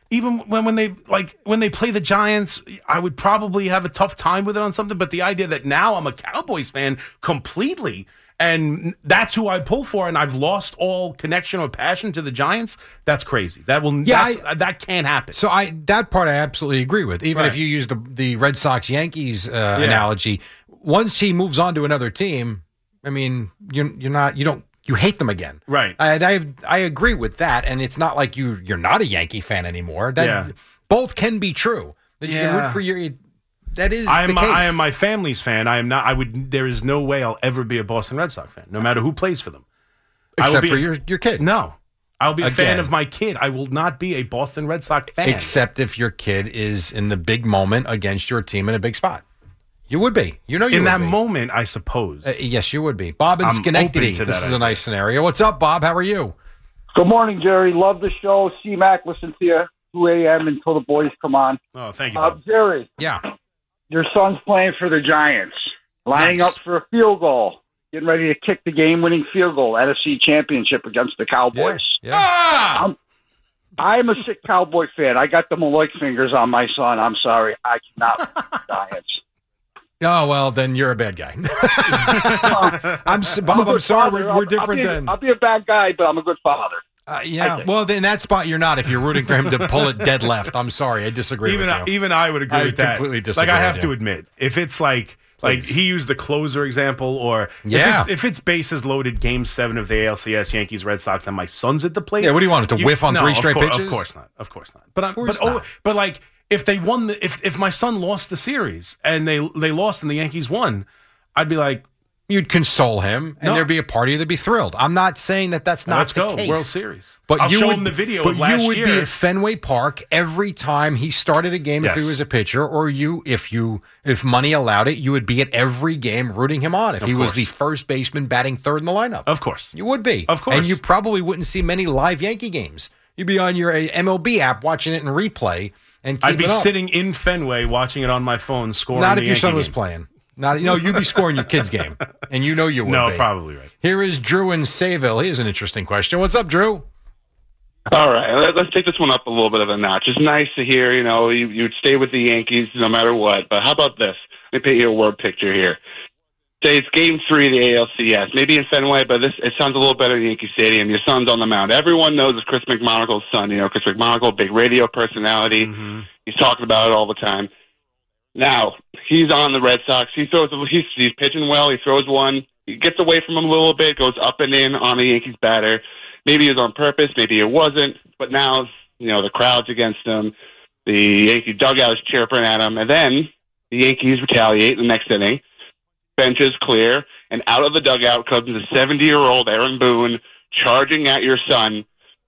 even when, when they like when they play the Giants, I would probably have a tough time with it on something. But the idea that now I'm a Cowboys fan completely, and that's who I pull for, and I've lost all connection or passion to the Giants, that's crazy. That will Yeah, that's, that can't happen. So I that part I absolutely agree with. Even Right. if you use the the Red Sox Yankees uh, Yeah. analogy, once he moves on to another team, I mean, you're you're not you don't you hate them again, right? I I, I agree with that, and it's not like you you're not a Yankee fan anymore. That Yeah. both can be true. That you can Yeah. root for your. That is I the am case. I am my family's fan. I am not. I would. There is no way I'll ever be a Boston Red Sox fan, no matter who plays for them. I will Except be for a- your your kid. No, I'll be a fan Again. of my kid. I will not be a Boston Red Sox fan. Except if your kid is in the big moment against your team in a big spot. You would be. You know you in would that be. moment, I suppose. Uh, yes, you would be. Bob in I'm Schenectady. open to This that is a idea. nice scenario. What's up, Bob? How are you? Good morning, Jerry. Love the show. C-Mac, listen to you two a.m. until the boys come on. Oh, thank you, Uh, Bob. Jerry, Yeah. your son's playing for the Giants, lining Nice. up for a field goal, getting ready to kick the game-winning field goal, N F C Championship against the Cowboys. Yeah. I'm, I'm a sick Cowboy fan. I got the Maloik fingers on my son. I'm sorry. I cannot root for the Giants. Oh, well, then you're a bad guy. I'm s- I'm a Bob, I'm good sorry. father. We're, I'll- we're different I'll be, then. I'll be a bad guy, but I'm a good father. Uh, yeah. Well, in that spot, you're not if you're rooting for him to pull it dead left. I'm sorry. I disagree even with I, you. even I would agree I with that. completely disagree Like I with have you. to admit, if it's like like Please. he used the closer example, or Yeah. if it's, if it's bases loaded, Game Seven of the A L C S, Yankees Red Sox, and my son's at the plate. Yeah, what do you want, it to whiff on no, three of straight cour- pitches? Of course not. Of course not. But I'm, course but oh, not. but like if they won the if if my son lost the series and they they lost and the Yankees won, I'd be like, You'd console him, and No. there'd be a party that'd be thrilled. I'm not saying that that's not let's the go case. World Series. But I'll you show would, him the video but of last you would year. be at Fenway Park every time he started a game if Yes. he was a pitcher, or you, if you, if money allowed it, you would be at every game rooting him on. If Of he was course. the first baseman batting third in the lineup, Of course. you would be. Of course. and you probably wouldn't see many live Yankee games. You'd be on your uh, M L B app watching it in replay, and I'd be keeping up. sitting in Fenway watching it on my phone, scoring. Not the if your Yankee son was game. playing. Not, you know, you'd be scoring your kid's game, and you know you would. No, be. probably right. Here is Drew in Sayville. Here's an interesting question. What's up, Drew? All right, let- let's take this one up a little bit of a notch. It's nice to hear, you know, you, you'd stay with the Yankees no matter what. But how about this? Let me paint you a word picture here. Say it's Game Three of the A L C S, maybe in Fenway, but this it sounds a little better in Yankee Stadium. Your son's on the mound. Everyone knows it's Chris McMonaugle's son. You know, Chris McMonagle, big radio personality. Mm-hmm. He's talking about it all the time. Now he's on the Red Sox. He throws. He's, he's pitching well. He throws one. He gets away from him a little bit. Goes up and in on the Yankees batter. Maybe it was on purpose. Maybe it wasn't. But now, you know, the crowd's against him. The Yankee dugout is chirping at him. And then the Yankees retaliate in the next inning. Bench is clear. And out of the dugout comes the seventy-year-old Aaron Boone charging at your son,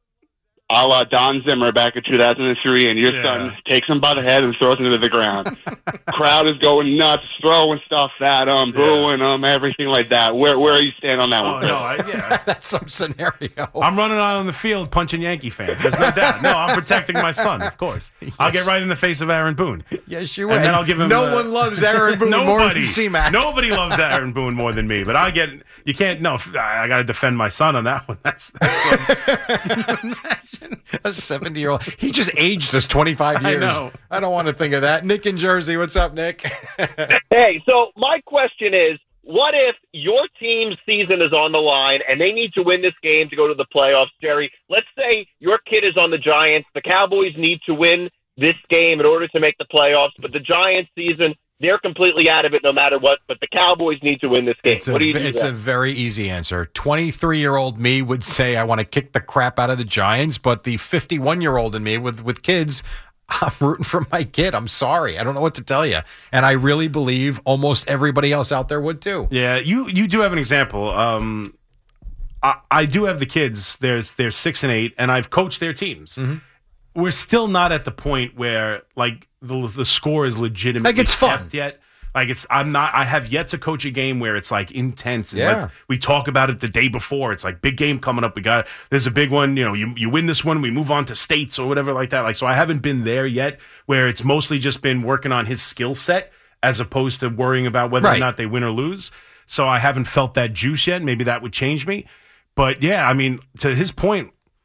a la Don Zimmer back in two thousand three. And your Yeah. son takes him by the head and throws him to the ground. Crowd is going nuts, throwing stuff at him, booing him, everything like that. Where where are you stand on that Oh one? no, I, yeah. That's some scenario. I'm running out on the field punching Yankee fans. There's no doubt. No, I'm protecting my son, of course. I'll get right in the face of Aaron Boone. Yes, you And would. then I'll give him. No uh, one loves Aaron Boone more nobody, than C-Mac. Nobody loves Aaron Boone more than me. But I get. You can't. No, I, I got to defend my son on that one. That's. that's A seventy-year-old. He just aged us twenty-five I years. know. I don't want to think of that. Nick in Jersey. What's up, Nick? Hey, so my question is, what if your team's season is on the line and they need to win this game to go to the playoffs, Jerry? Let's say your kid is on the Giants. The Cowboys need to win this game in order to make the playoffs, but the Giants season, they're completely out of it no matter what, but the Cowboys need to win this game. It's, a, what do you do it's then? a very easy answer. twenty-three-year-old me would say I want to kick the crap out of the Giants, but the fifty-one-year-old in me with, with kids, I'm rooting for my kid. I'm sorry. I don't know what to tell you. And I really believe almost everybody else out there would too. Yeah, you you do have an example. Um, I, I do have the kids. There's they're six and eight, and I've coached their teams. Mm-hmm. We're still not at the point where like the the score is legitimate. Like, it's fun. yet. Like it's I'm not. I have yet to coach a game where it's like intense. And Yeah. let's- we talk about it the day before. It's like big game coming up. We got there's a big one. You know, you you win this one, we move on to states or whatever like that. Like so, I haven't been there yet. Where it's mostly just been working on his skill set as opposed to worrying about whether Right. or not they win or lose. So I haven't felt that juice yet. Maybe that would change me. But yeah, I mean, to his point,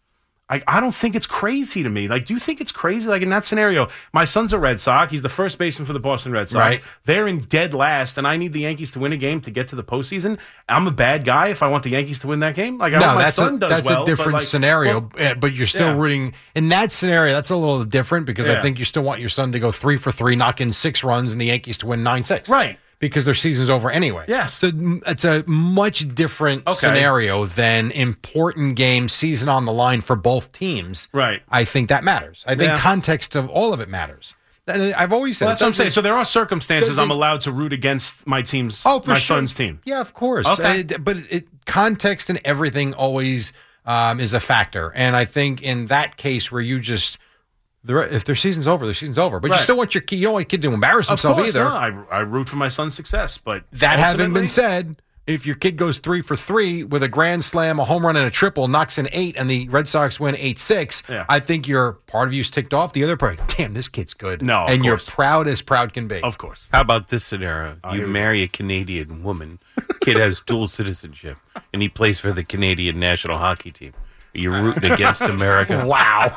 I, I don't think it's crazy to me. Like, do you think it's crazy? Like, in that scenario, my son's a Red Sox. He's the first baseman for the Boston Red Sox. Right. They're in dead last, and I need the Yankees to win a game to get to the postseason. I'm a bad guy if I want the Yankees to win that game. Like, I no, hope my that's son a, does that's well, a different but like, scenario. well, eh, but you're still yeah. rooting in that scenario. That's a little different because I Yeah. think you still want your son to go three for three, knock in six runs, and the Yankees to win nine six. Right. Because their season's over anyway. Yes. So it's a much different Okay. scenario than important game, season on the line for both teams. Right. I think that matters. I think Yeah. context of all of it matters. And I've always said Well, it that's what I'm doesn't- saying. So there are circumstances doesn't- I'm allowed to root against my team's, Oh, for my sure. son's team. Yeah, of course. Okay. Uh, but it, context and everything always um, is a factor. And I think in that case where you just, the- if their season's over, their season's over. But Right. you still want your kid, you don't want your kid to embarrass Of himself course, either. no, I, I root for my son's success. But That having ultimately- been said, if your kid goes three for three with a grand slam, a home run, and a triple, knocks in eight, and the Red Sox win eight six, Yeah. I think your part of you's ticked off. The other part, damn, this kid's good. No, of and you're course. proud as proud can be. Of course. How about this scenario? Oh, you here we marry a Canadian woman, kid has dual citizenship, and he plays for the Canadian national hockey team. You're rooting against America. Wow.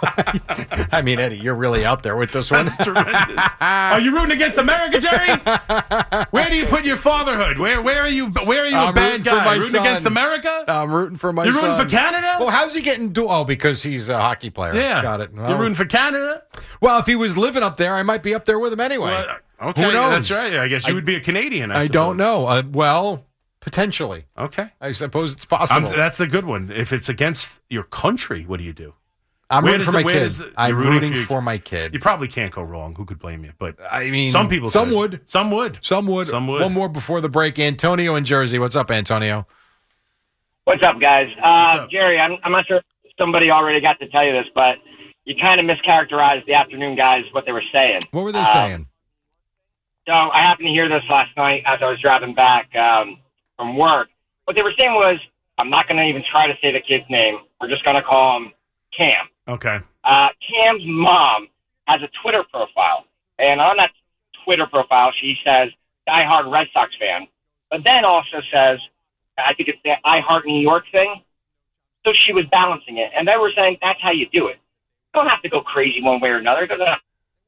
I mean, Eddie, you're really out there with this one. That's tremendous. Are you rooting against America, Jerry? Where do you put your fatherhood? Where where are you? Where are you a I'm bad rooting for guy? my Rooting son. against America? I'm rooting for my You're son. rooting for Canada? Well, how's he getting dual? Oh, because he's a hockey player. Yeah. Got it. Well, You're rooting for Canada? well, if he was living up there, I might be up there with him anyway. Well, okay, Who knows? that's right. I guess you I- would be a Canadian. I, I don't know. Uh, well, potentially. Okay. I suppose it's I'm, possible. that's the good one. If it's against your country, what do you do? I'm Where rooting does for the- my where kid. does the- I'm you're rooting your- for my kid. You probably can't go wrong. Who could blame you? But I mean, some people some could. would. Some would. Some would. Some would. One more before the break. Antonio in Jersey. What's up, Antonio? What's up, guys? Uh, Jerry, I'm, I'm not sure if somebody already got to tell you this, but you kind of mischaracterized the afternoon guys, what they were saying. What were they Uh, saying? So I happened to hear this last night as I was driving back um, from work. What they were saying was, I'm not going to even try to say the kid's name. We're just going to call him Cam. Okay. Uh, Cam's mom has a Twitter profile, and on that Twitter profile, she says, diehard Red Sox fan, but then also says, I think it's the I Heart New York thing. So she was balancing it, and they were saying that's how you do it. You don't have to go crazy one way or another. It doesn't have-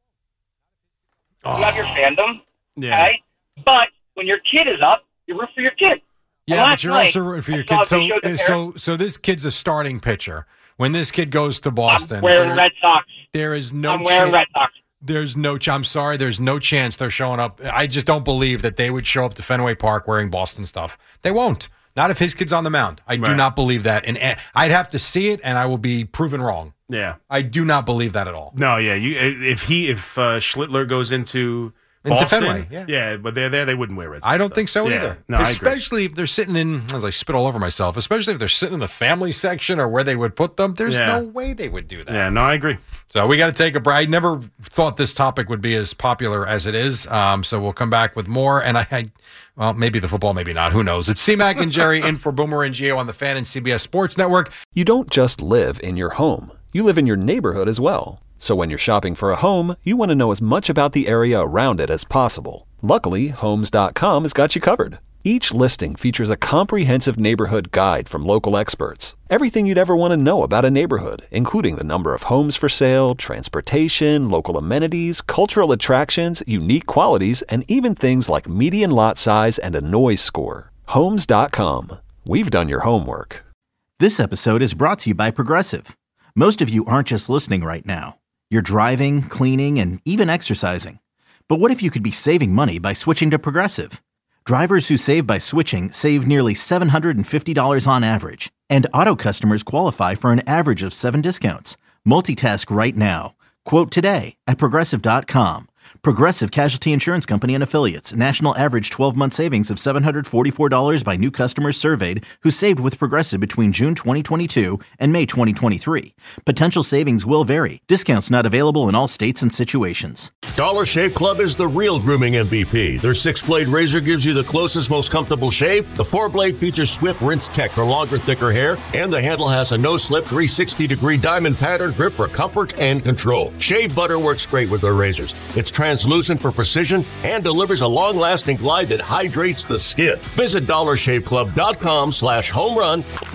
You have your fandom, Yeah. okay? But when your kid is up, you root for your kid. And Yeah, but last you're night, also rooting for I your saw kid. So, they showed the uh, parents- so, so this kid's a starting pitcher. When this kid goes to Boston, I'm wearing there- Red Sox. there is no. I'm wearing chan- Red Sox. There's no. ch- I'm sorry. There's no chance they're showing up. I just don't believe that they would show up to Fenway Park wearing Boston stuff. They won't. Not if his kid's on the mound. I do Right. not believe that, and eh, I'd have to see it, and I will be proven wrong. Yeah. I do not believe that at all. No, yeah. You if he if uh, Schlittler goes into Into Boston, Fenway, yeah. but they're there, they wouldn't wear Red Sox I don't stuff. think so Yeah. either. No, I agree. especially if they're sitting in, as I spit all over myself, especially if they're sitting in the family section or where they would put them. There's Yeah. no way they would do that. Yeah, no, I agree. So we got to take a break. I never thought this topic would be as popular as it is. Um, so we'll come back with more. And I, I, well, maybe the football, maybe not. Who knows? It's C-Mac and Jerry in for Boomer and Gio on the Fan and C B S Sports Network. You don't just live in your home. You live in your neighborhood as well. So when you're shopping for a home, you want to know as much about the area around it as possible. Luckily, Homes dot com has got you covered. Each listing features a comprehensive neighborhood guide from local experts. Everything you'd ever want to know about a neighborhood, including the number of homes for sale, transportation, local amenities, cultural attractions, unique qualities, and even things like median lot size and a noise score. Homes dot com. We've done your homework. This episode is brought to you by Progressive. Most of you aren't just listening right now. You're driving, cleaning, and even exercising. But what if you could be saving money by switching to Progressive? Drivers who save by switching save nearly seven hundred fifty dollars on average, and auto customers qualify for an average of seven discounts. Multitask right now. Quote today at Progressive dot com. Progressive Casualty Insurance Company and Affiliates. National average twelve-month savings of seven hundred forty-four dollars by new customers surveyed who saved with Progressive between June twenty twenty-two and May twenty twenty-three. Potential savings will vary. Discounts not available in all states and situations. Dollar Shave Club is the real grooming M V P. Their six-blade razor gives you the closest, most comfortable shave. The four-blade features swift rinse tech for longer, thicker hair, and the handle has a no-slip three hundred sixty degree diamond pattern grip for comfort and control. Shave butter works great with their razors. It's translucent for precision and delivers a long-lasting glide that hydrates the skin. Visit dollar shave club dot com slash home run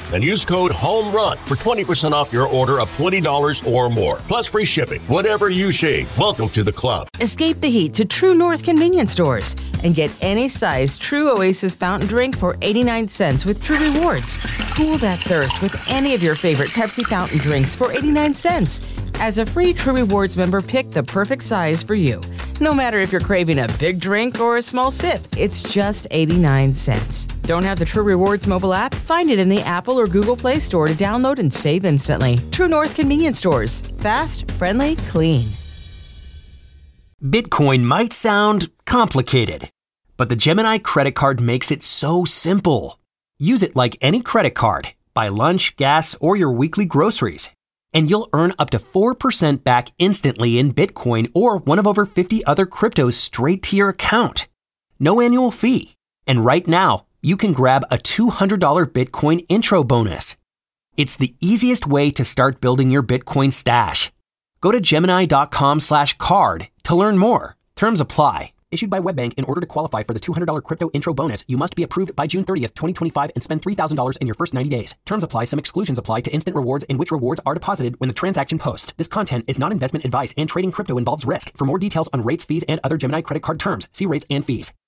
and use code HOMERUN for twenty percent off your order of twenty dollars or more. Plus free shipping. Whatever you shave, welcome to the club. Escape the heat to True North convenience stores and get any size True Oasis fountain drink for eighty-nine cents with True Rewards. Cool that thirst with any of your favorite Pepsi fountain drinks for eighty-nine cents. As a free True Rewards member, pick the perfect size for you. No matter if you're craving a big drink or a small sip, it's just eighty-nine cents. Don't have the True Rewards mobile app? Find it in the Apple or Google Play Store to download and save instantly. True North convenience stores. Fast, friendly, clean. Bitcoin might sound complicated, but the Gemini credit card makes it so simple. Use it like any credit card. Buy lunch, gas, or your weekly groceries, and you'll earn up to four percent back instantly in Bitcoin or one of over fifty other cryptos straight to your account. No annual fee. And right now, you can grab a two hundred dollars Bitcoin intro bonus. It's the easiest way to start building your Bitcoin stash. Go to Gemini.com slash card to learn more. Terms apply. Issued by WebBank. In order to qualify for the two hundred dollars crypto intro bonus, you must be approved by June thirtieth, twenty twenty-five and spend three thousand dollars in your first ninety days. Terms apply. Some exclusions apply to instant rewards in which rewards are deposited when the transaction posts. This content is not investment advice and trading crypto involves risk. For more details on rates, fees, and other Gemini credit card terms, see rates and fees.